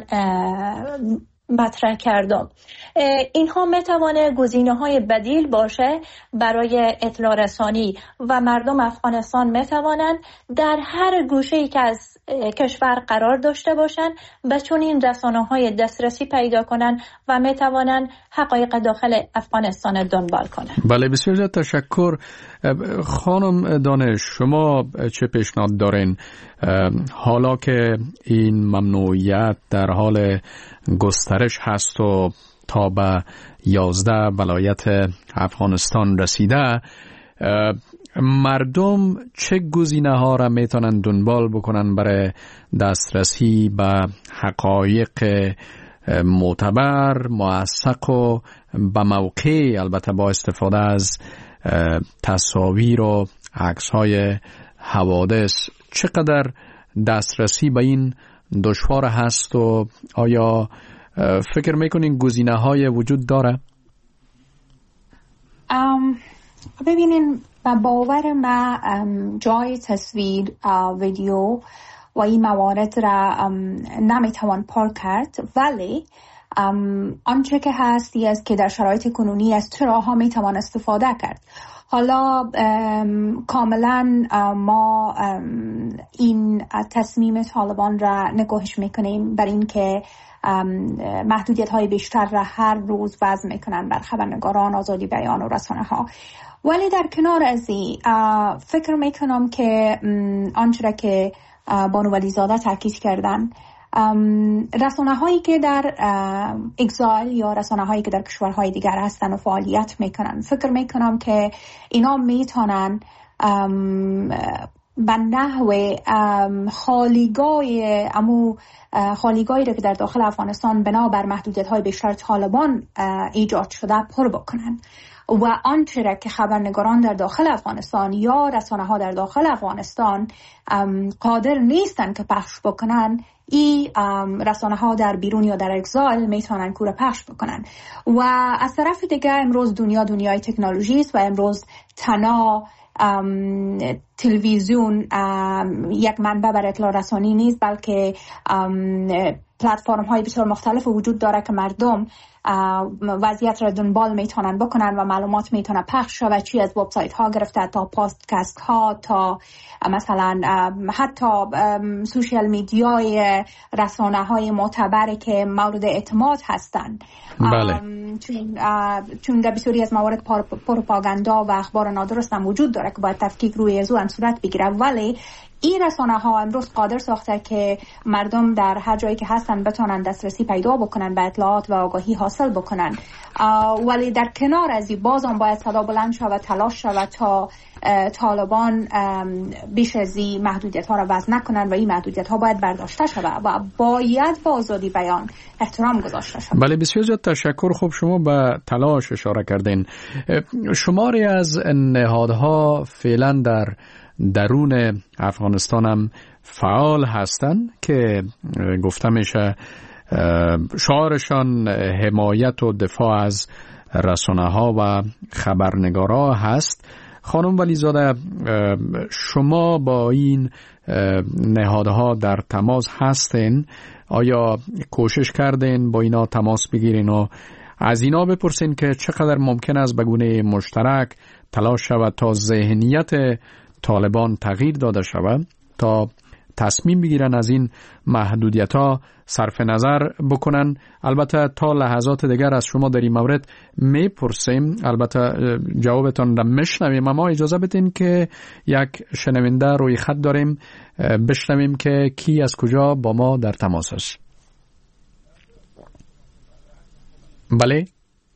مطرح کردم، اینها میتوانه گزینه‌های بدیل باشه برای اطلاع رسانی و مردم افغانستان میتوانند در هر گوشه‌ای که از کشور قرار داشته باشند به چون این رسانه‌های دسترسی پیدا کنند و میتوانند حقایق داخل افغانستان دنبال کنند. بله، بسیار زیاد تشکر. خانم دانش، شما چه پیشنهاد دارین حالا که این ممنوعیت در حال گسترش هست و تا به یازده ولایت افغانستان رسیده، مردم چه گزینه ها را میتونن دنبال بکنن برای دسترسی به حقایق معتبر، موثق و به موقع، البته با استفاده از تصاویر و عکس های حوادث؟ چقدر دسترسی به این دشوار هست و آیا فکر میکنین گزینه های وجود داره؟ ببینین، با باور ما جای تصویر، ویدیو و این موارد را نمیتوان پارک کرد، ولی آنچه که هستی است که در شرایط کنونی از چه راه ها میتوان استفاده کرد. حالا کاملا ما این تصمیم طالبان را نگاهش میکنیم بر این که محدودیت های بیشتر را هر روز وضع میکنن بر خبرنگاران، آزادی بیان و رسانه ها. ولی در کنار از این فکر میکنم که آنچه را که بانو ولیزاده تاکید کردن، رسانه هایی که در اگزایل یا رسانه هایی که در کشورهای دیگر هستن و فعالیت میکنن، فکر میکنم که اینا میتونن به نحو خالیگاه امو خالیگاهی را که در داخل افغانستان بنابر محدودیت‌های بیشتر طالبان ایجاد شده پر بکنن و آنچه را که خبرنگاران در داخل افغانستان یا رسانه‌ها در داخل افغانستان قادر نیستن که پخش بکنن، این رسانه‌ها در بیرون یا در اگزایل میتونن کوره پخش بکنن. و از طرف دیگه امروز دنیا دنیای تکنولوژی است و امروز تنها تلویزیون یک منبع برای اطلاع رسانی نیست، بلکه پلتفرم های بسیار مختلف وجود داره که مردم وضعیت را دنبال میتونن بکنن و معلومات میتونه پخش شود، چی از وبسایت ها گرفته تا پادکست ها تا مثلا حتی سوشیال میدیای رسانه های معتبری که مورد اعتماد هستند. بله. چون چون در بسیاری از موارد پروپاگاندا و اخبار نادرست هم وجود داره که باید تفکیک روی از اون صورت بگیره، ولی این رسانه ها امروز قادر ساخته که مردم در هر جایی که هستن بتونن دسترسی پیدا بکنن به اطلاعات و آگاهی حاصل بکنن. ولی در کنار از این باز هم باید صدا بلند شود، تلاش شود تا طالبان بیش از این محدودیت ها را وضع نکنن و این محدودیت ها باید برداشته شود و باید با آزادی بیان احترام گذاشته شود. بله، بسیار زیاد تشکر. خب شما به تلاش اشاره کردین. شماری از نهادها فعلا در درون افغانستان هم فعال هستند که گفته میشه شعارشان حمایت و دفاع از رسانه ها و خبرنگارا هست. خانم ولیزاده، شما با این نهادها در تماس هستین؟ آیا کوشش کردین با اینا تماس بگیرین و از اینا بپرسین که چقدر ممکن است به گونه مشترک تلاش شود تا ذهنیت طالبان تغییر داده شود تا تصمیم بگیرن از این محدودیت ها صرف نظر بکنن؟ البته تا لحظات دیگر از شما در این مورد میپرسیم، البته جوابتان را میشنویم، اما اجازه بدین که یک شنونده روی خط داریم، بشنویم که کی از کجا با ما در تماس است. بله،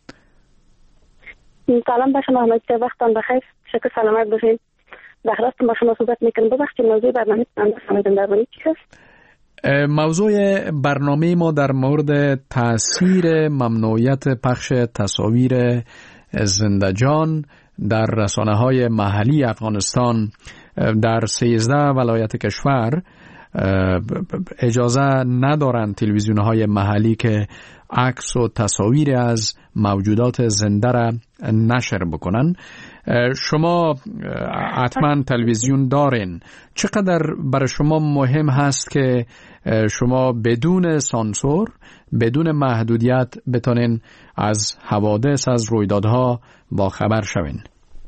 سلام به شما، وقتتان بخیر، شکر سلامت باشین. بخلاست ما شما صحبت میکنم. ببخشید موضوع برنامه من درباره چی هست؟ موضوع برنامه ما در مورد تأثیر ممنوعیت پخش تصاویر زنده‌جان در رسانه‌های محلی افغانستان در سیزده ولایت کشور اجازه ندارند تلویزیون‌های محلی که عکس و تصاویر از موجودات زنده را نشر بکنن. شما حتما تلویزیون دارین. چقدر برای شما مهم هست که شما بدون سانسور، بدون محدودیت بتونین از حوادث، از رویدادها با خبر شوین؟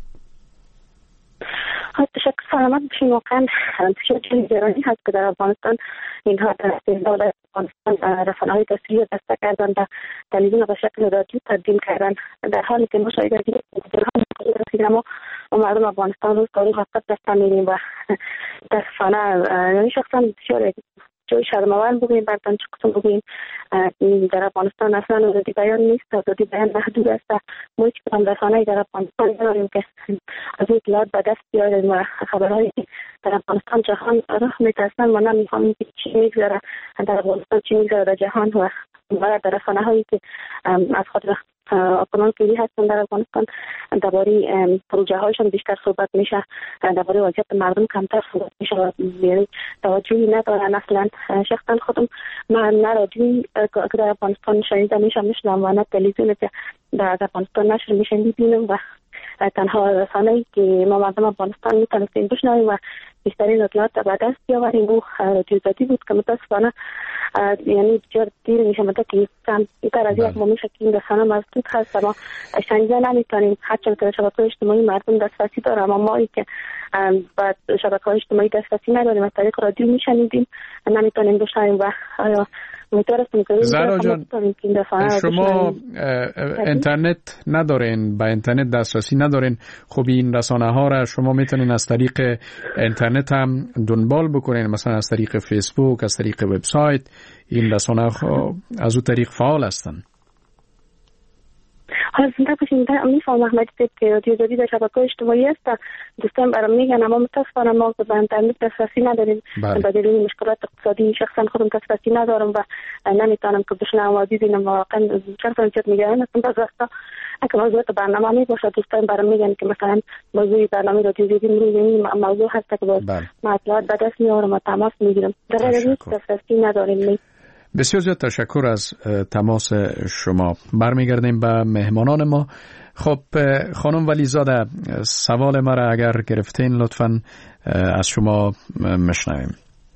تشکر، سلامت باشین. واقعا چیزی جرانی هست که در افغانستان اینها در دولت افغانستان رسانه‌های تصویری دسته کردن و تلویزیون به شکل رادیو تبدیل کردن، در حالی که ما شاید در ما و مردم افغانستان روز تاریخ وقت دسته میریم و دستانه، یعنی شخصا بسیار جای شرم‌آور بگوییم، بعداً چه قسم بگوییم در افغانستان اصلا آزادی بیان نیست، آزادی بیان محدود است. ما هیچ کدام رسانه‌ای در افغانستان نداریم که از اطلاعات به دست بیاریم و خبرهایی در افغانستان جهان رخ میده اصلا ما نمی‌فهمیم که چی میگذره در افغانستان، چی میگذره در جهان و در رسانه‌هایی که از خود اکنون کلی هستن در افغانستان درباره پروژه هایشان بیشتر صحبت میشه، درباره وضعیت مردم کمتر صحبت میشه و یعنی توجهی ندارن اصلا. شخصا خودم من نه رادیویی که در افغانستان شنیده میشه میشنم و نه تلویزیونی که در افغانستان نشر میشه میبینم و تنها رسانه‌ای که ما مردم افغانستان میتونستیم بشنویم و بیشترین اطلاعات به دست بیاوریم و رادیو زدی بود که متاسفانه یعنی بسیار دیر میشه مده که کم بیتر از یک مومی شکل این رسانه مزدود هست و ما شنیده نمیتونیم، هرچند که شبکه اجتماعی مردم دسترسی داره اما ما ای که بعد شبکه اجتماعی دسترسی نداریم از طریق رادیو میشنیدیم نمیتونیم بشنویم و آیا زهرا جان، شما اینترنت ندارین، با اینترنت دسترسی ندارین، خب این رسانه ها را شما میتونین از طریق اینترنت هم دنبال بکنین، مثلا از طریق فیسبوک، از طریق وبسایت. این رسانه ها از اون طریق فعال هستن. حالا زنده باشین. میفهم احمدی که رادیو آزادی در شبکه‌های اجتماعی است، دوستان برام میگن، اما متاسفانه ما به اینترنت دسترسی نداریم. به دلیل مشکلات اقتصادی شخصا خودم دسترسی ندارم و نمیتونم که بشنوم و ببینم. واقعا چند فرصت میگیرن اصلا بعضی وقتا اگه موضوع برنامه می باشه دوستان برام میگن که مثلا موضوع برنامه رادیو آزادی این موضوع هست که باز ما اطلاعات به دست میارم و تماس میگیرم. در غیر دسترسی نداریم. بسیار زیاد تشکر از تماس شما. برمیگردیم به مهمانان ما. خب خانم ولیزاده، سوال ما را اگر گرفتین لطفاً از شما مشنویم.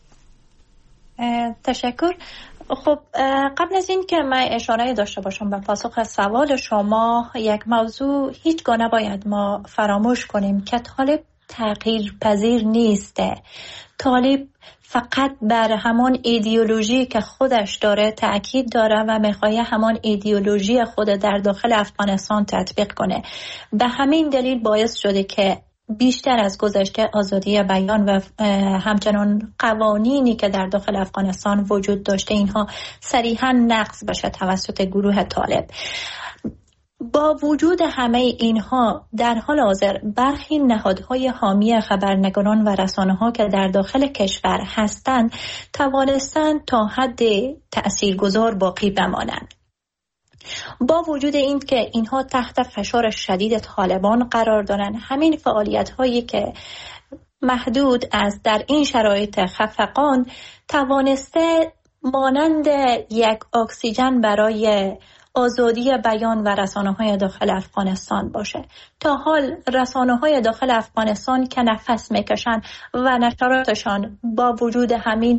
تشکر. خب قبل از این که من اشاره داشته باشم به پاسخ سوال شما، یک موضوع هیچگاه نباید ما فراموش کنیم که طالب تغییر پذیر نیسته. طالب فقط بر همان ایدئولوژی که خودش داره تأکید داره و میخواد همان ایدئولوژی خود در داخل افغانستان تطبیق کنه. به همین دلیل باعث شده که بیشتر از گذشته آزادی بیان و همچنان قوانینی که در داخل افغانستان وجود داشته اینها صریحاً نقض بشه توسط گروه طالب. با وجود همه اینها در حال حاضر برخی نهادهای حامی خبرنگاران و رسانه‌ها که در داخل کشور هستند توانستند تا حد تأثیرگذار باقی بمانند. با وجود این که اینها تحت فشار شدید طالبان قرار دارند، همین فعالیت‌هایی که محدود است در این شرایط خفقان توانسته مانند یک اکسیژن برای آزادی بیان و رسانه‌های داخل افغانستان باشه. تا حال رسانه‌های داخل افغانستان که نفس میکشن و نشراتشان با وجود همین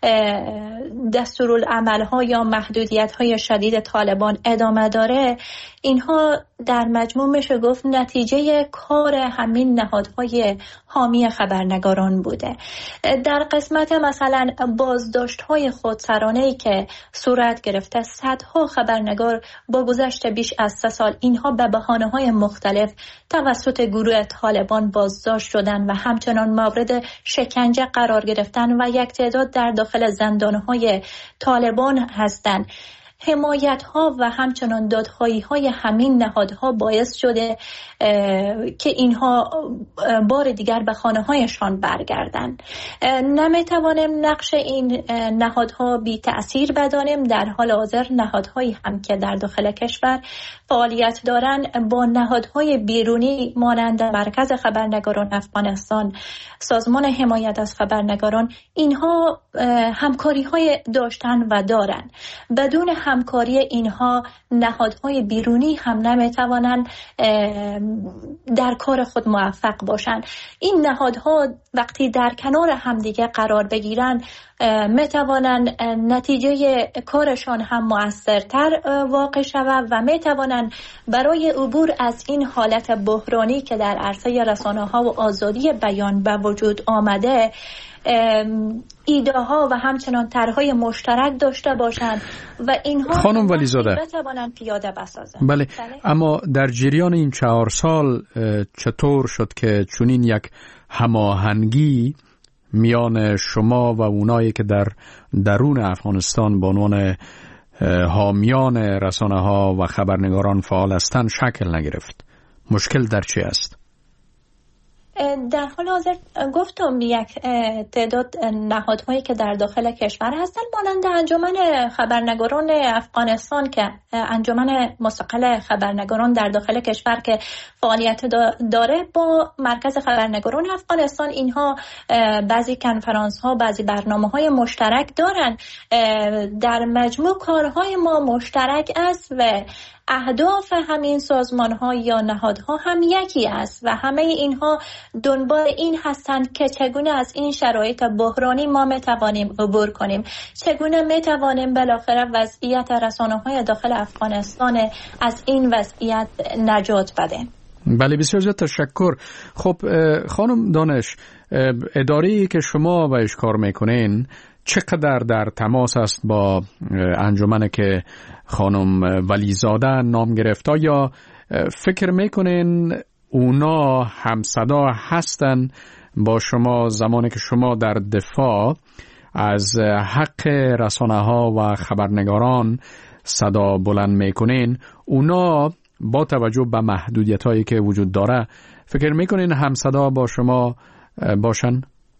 دستورالعمل‌ها یا محدودیت‌های شدید طالبان ادامه داره، اینها در مجموع میشه گفت نتیجه کار همین نهادهای حامی خبرنگاران بوده. در قسمت مثلا بازداشت‌های خودسرانه‌ای که صورت گرفته، صدها خبرنگار با گذشت بیش از سه سال اینها به بهانه‌های مختلف توسط گروه طالبان بازداشت شدن و همچنان مورد شکنجه قرار گرفتن و یک تعداد در داخل زندان‌های طالبان هستند. حمایت ها و همچنان دادخواهی های همین نهادها باعث شده که اینها بار دیگر به خانه هایشان برگردند. نمیتوانیم نقش این نهادها بی تأثیر بدانیم. در حال حاضر نهادهایی هم که در داخل کشور فعالیت دارند با نهادهای بیرونی مانند مرکز خبرنگاران افغانستان، سازمان حمایت از خبرنگاران، اینها همکاری های داشتن و دارند. بدون همکاری اینها نهادهای بیرونی هم نمیتوانند در کار خود موفق باشند. این نهادها وقتی در کنار همدیگه قرار بگیرند میتوانند نتیجه کارشان هم مؤثرتر واقع شود و میتوانند برای عبور از این حالت بحرانی که در عرصه رسانه‌ها و آزادی بیان به وجود آمده ایده ها و همچنان طرح‌های مشترک داشته باشند و اینها خانم ولیزاده بتوانند پیاده بسازند. بله. بله، اما در جریان این چهار سال چطور شد که چنین یک هماهنگی میان شما و اونایی که در درون افغانستان به عنوان حامیان رسانه‌ها و خبرنگاران فعال هستند شکل نگرفت؟ مشکل در چی است؟ در حال حاضر گفتم یک تعداد نهادهایی که در داخل کشور هستند مانند انجمن خبرنگاران افغانستان که انجمن مستقل خبرنگاران در داخل کشور که فعالیت داره با مرکز خبرنگاران افغانستان، اینها بعضی کنفرانس ها، بعضی برنامه های مشترک دارن. در مجموع کارهای ما مشترک است و اهداف همین سازمان ها یا نهادها هم یکی است و همه اینها دنبال این هستند که چگونه از این شرایط بحرانی ما میتوانیم عبور کنیم، چگونه میتوانیم بالاخره وضعیت رسانه های داخل افغانستان از این وضعیت نجات بدیم. بله، بسیار زیاد تشکر. خب خانم دانش، اداره‌ای که شما بهش کار میکنین چقدر در تماس است با انجمنی که خانم ولیزاده نام گرفت؟ یا فکر میکنین اونا همصدا هستن با شما زمانی که شما در دفاع از حق رسانه ها و خبرنگاران صدا بلند میکنین؟ اونا با توجه به محدودیت هایی که وجود داره فکر میکنین همصدا با شما باشن؟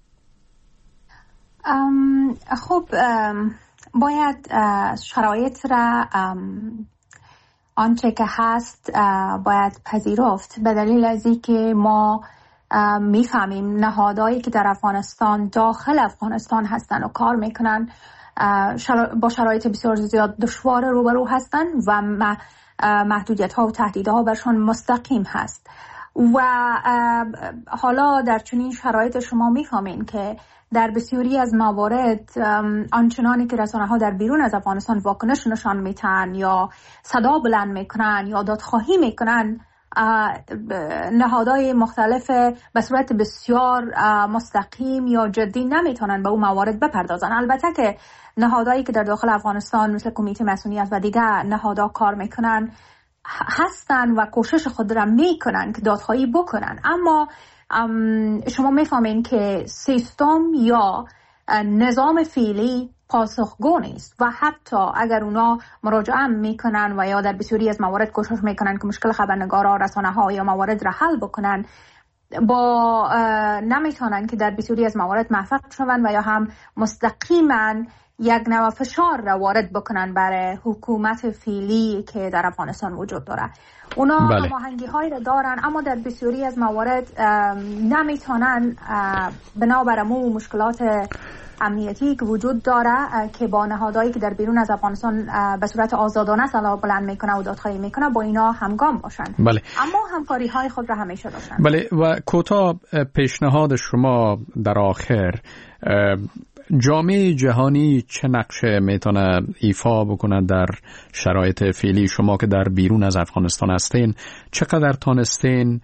خب باید شرایط را آنچه که هست باید پذیرفت، به دلیل از اینکه ما میفهمیم نهادهایی که در افغانستان داخل افغانستان هستن و کار میکنن با شرایط بسیار زیاد دشوار روبرو هستن و محدودیت ها و تهدیدها برشان مستقیم هست و حالا در چنین شرایط شما میفهمین که در بسیاری از موارد آنچنانی که رسانه ها در بیرون از افغانستان واکنش نشان میتن یا صدا بلند میکنن یا دادخواهی میکنن، نهادهای مختلف به صورت بسیار مستقیم یا جدی نمیتونن به اون موارد بپردازن. البته که نهادهایی که در داخل افغانستان مثل کمیته مسئولیت و دیگر نهادها کار میکنن هستن و کوشش خود را میکنن که دادخواهی بکنن، اما شما میفهمین که سیستم یا نظام فعلی پاسخگو نیست و حتی اگر اونا مراجعه میکنن و یا در بسیاری از موارد کوشش میکنن که مشکل خبرنگارا، رسانه ها یا موارد را حل بکنن، با نمیتونن که در بسیاری از موارد موفق شون و یا هم مستقیما یک نوع فشار را وارد بکنن برای حکومت فعلی که در افغانستان وجود داره. اونا بله. هماهنگی هایی را دارن اما در بسیاری از موارد نمیتونن بنابر مو مشکلات امنیتی که وجود داره که با نهادهایی که در بیرون از افغانستان به صورت آزادانه صدا بلند میکنه و دادخواهی میکنه با اینا همگام باشن. بله. اما همکاری های خود را همیشه داشتن. بله. و کوتاه پیشنهاد شما در آخر، جامعه جهانی چه نقشه میتونه ایفا بکنه در شرایط فعلی؟ شما که در بیرون از افغانستان هستین چقدر تانستین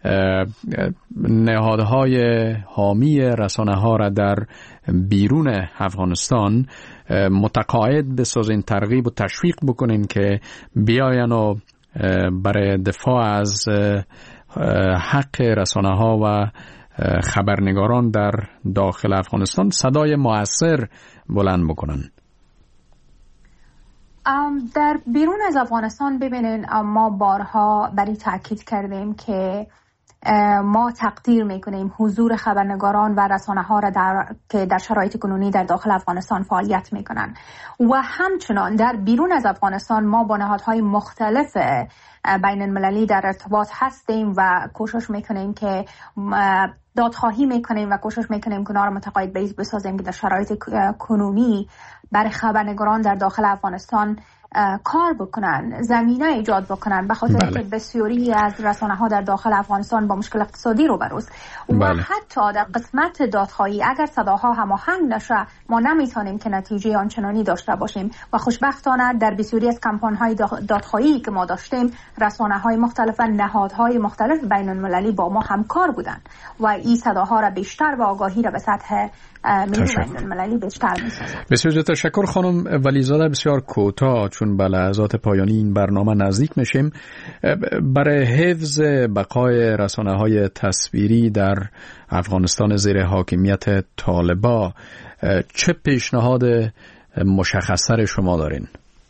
نهادهای حامی رسانه ها را در بیرون افغانستان متقاعد بسازین، ترغیب و تشویق بکنین که بیاین و برای دفاع از حق رسانه ها و خبرنگاران در داخل افغانستان صدای مؤثر بلند بکنن؟ در بیرون از افغانستان ببینین ما بارها بر تاکید کردیم که ما تقدیر میکنیم حضور خبرنگاران و رسانه ها را در که در شرایط کنونی در داخل افغانستان فعالیت میکنن و همچنان در بیرون از افغانستان ما با نهادهای مختلف بین المللی در ارتباط هستیم و کوشش میکنیم که دادخواهی میکنیم و کوشش میکنیم که اونا را متقاعد بسازیم که در شرایط کنونی برای خبرنگاران در داخل افغانستان کار بکنن، زمینه ایجاد بکنن، به خاطر بله. که بسیاری از رسانه ها در داخل افغانستان با مشکل اقتصادی روبروست و بله. حتی در قسمت دادخواهی اگر صداها هماهنگ نشه ما نمیتونیم که نتیجه آنچنانی داشته باشیم و خوشبختانه در بسیاری از کمپاین های دادخواهی که ما داشتیم رسانه های مختلف و نهادهای مختلف بین المللی با ما همکار بودن و این صداها را بیشتر و آگاهی را به سطح بین المللی بیشتر می‌سازد. بسیار تشکر خانم ولیزاده. بسیار کوتاه چون به لحظات پایانی این برنامه نزدیک میشیم، برای حفظ بقای رسانه‌های تصویری در افغانستان زیر حاکمیت طالبان چه پیشنهاد مشخص‌تر شما دارین؟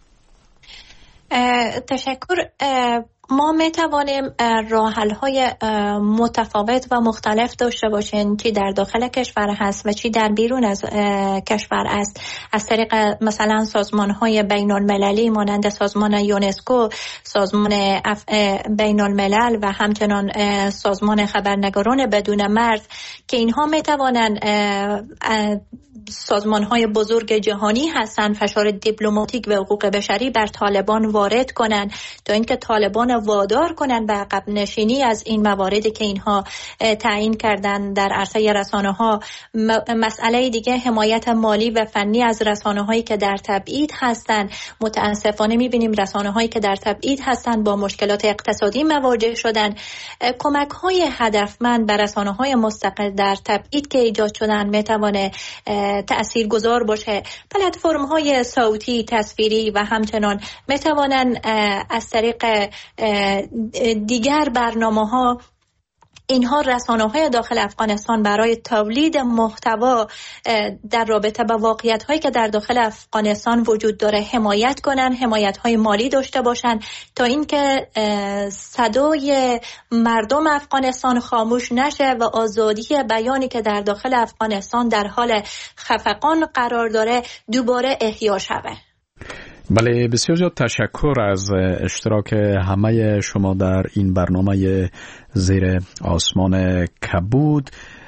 تشکر. ما می توانیم راه حل‌های متفاوت و مختلف داشته باشیم، چی در داخل کشور هست و چی در بیرون از کشور است، از طریق مثلا سازمان‌های بین‌المللی مانند سازمان یونسکو، سازمان بین الملل و همچنان سازمان خبرنگاران بدون مرز که اینها می توانند سازمان‌های بزرگ جهانی هستند فشار دیپلماتیک و حقوق بشری بر طالبان وارد کنند تا اینکه طالبان وادار کنند به عقب نشینی از این مواردی که اینها تعیین کردند در عرصه رسانه‌ها. مسئله دیگه حمایت مالی و فنی از رسانه‌هایی که در تبعید هستند. متاسفانه می‌بینیم رسانه‌هایی که در تبعید هستند با مشکلات اقتصادی مواجه شدند. کمک‌های هدفمند به رسانه‌های مستقل در تبعید که ایجاد شدن می‌توانه تأثیرگذار باشه. پلتفرم‌های صوتی، تصویری و همچنان می‌توانند از طریق دیگر برنامه‌ها اینها رسانه‌های داخل افغانستان برای تولید محتوا در رابطه با واقعیت‌هایی که در داخل افغانستان وجود داره حمایت کنن، حمایت‌های مالی داشته باشن تا اینکه صدای مردم افغانستان خاموش نشه و آزادی بیانی که در داخل افغانستان در حال خفقان قرار داره دوباره احیا شود. بله، بسیار زیاد تشکر از اشتراک همه شما در این برنامه زیر آسمان کبود.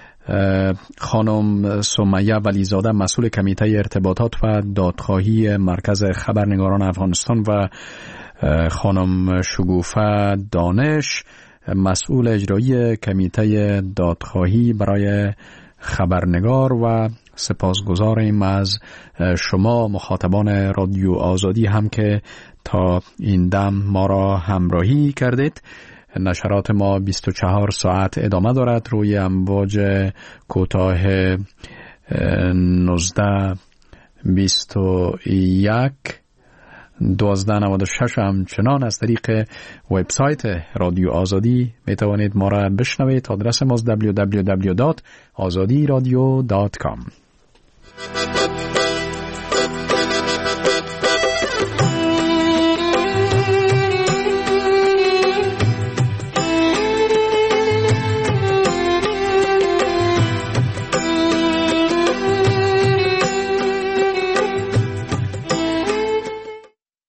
خانم سمیه ولیزاده مسئول کمیته ارتباطات و دادخواهی مرکز خبرنگاران افغانستان و خانم شگوفه دانش مسئول اجرایی کمیته دادخواهی برای خبرنگار و سپاسگزاریم از شما مخاطبان رادیو آزادی هم که تا این دم ما را همراهی کردید. نشرات ما بیست و چهار ساعت ادامه دارد روی امواج کوتاه نوزده بیست و یک دوازده نود و شش همچنان از طریق وبسایت رادیو آزادی می توانید ما را بشنوید. آدرس ما دبلیو دبلیو دبلیو دات آزادی رادیو دات کام.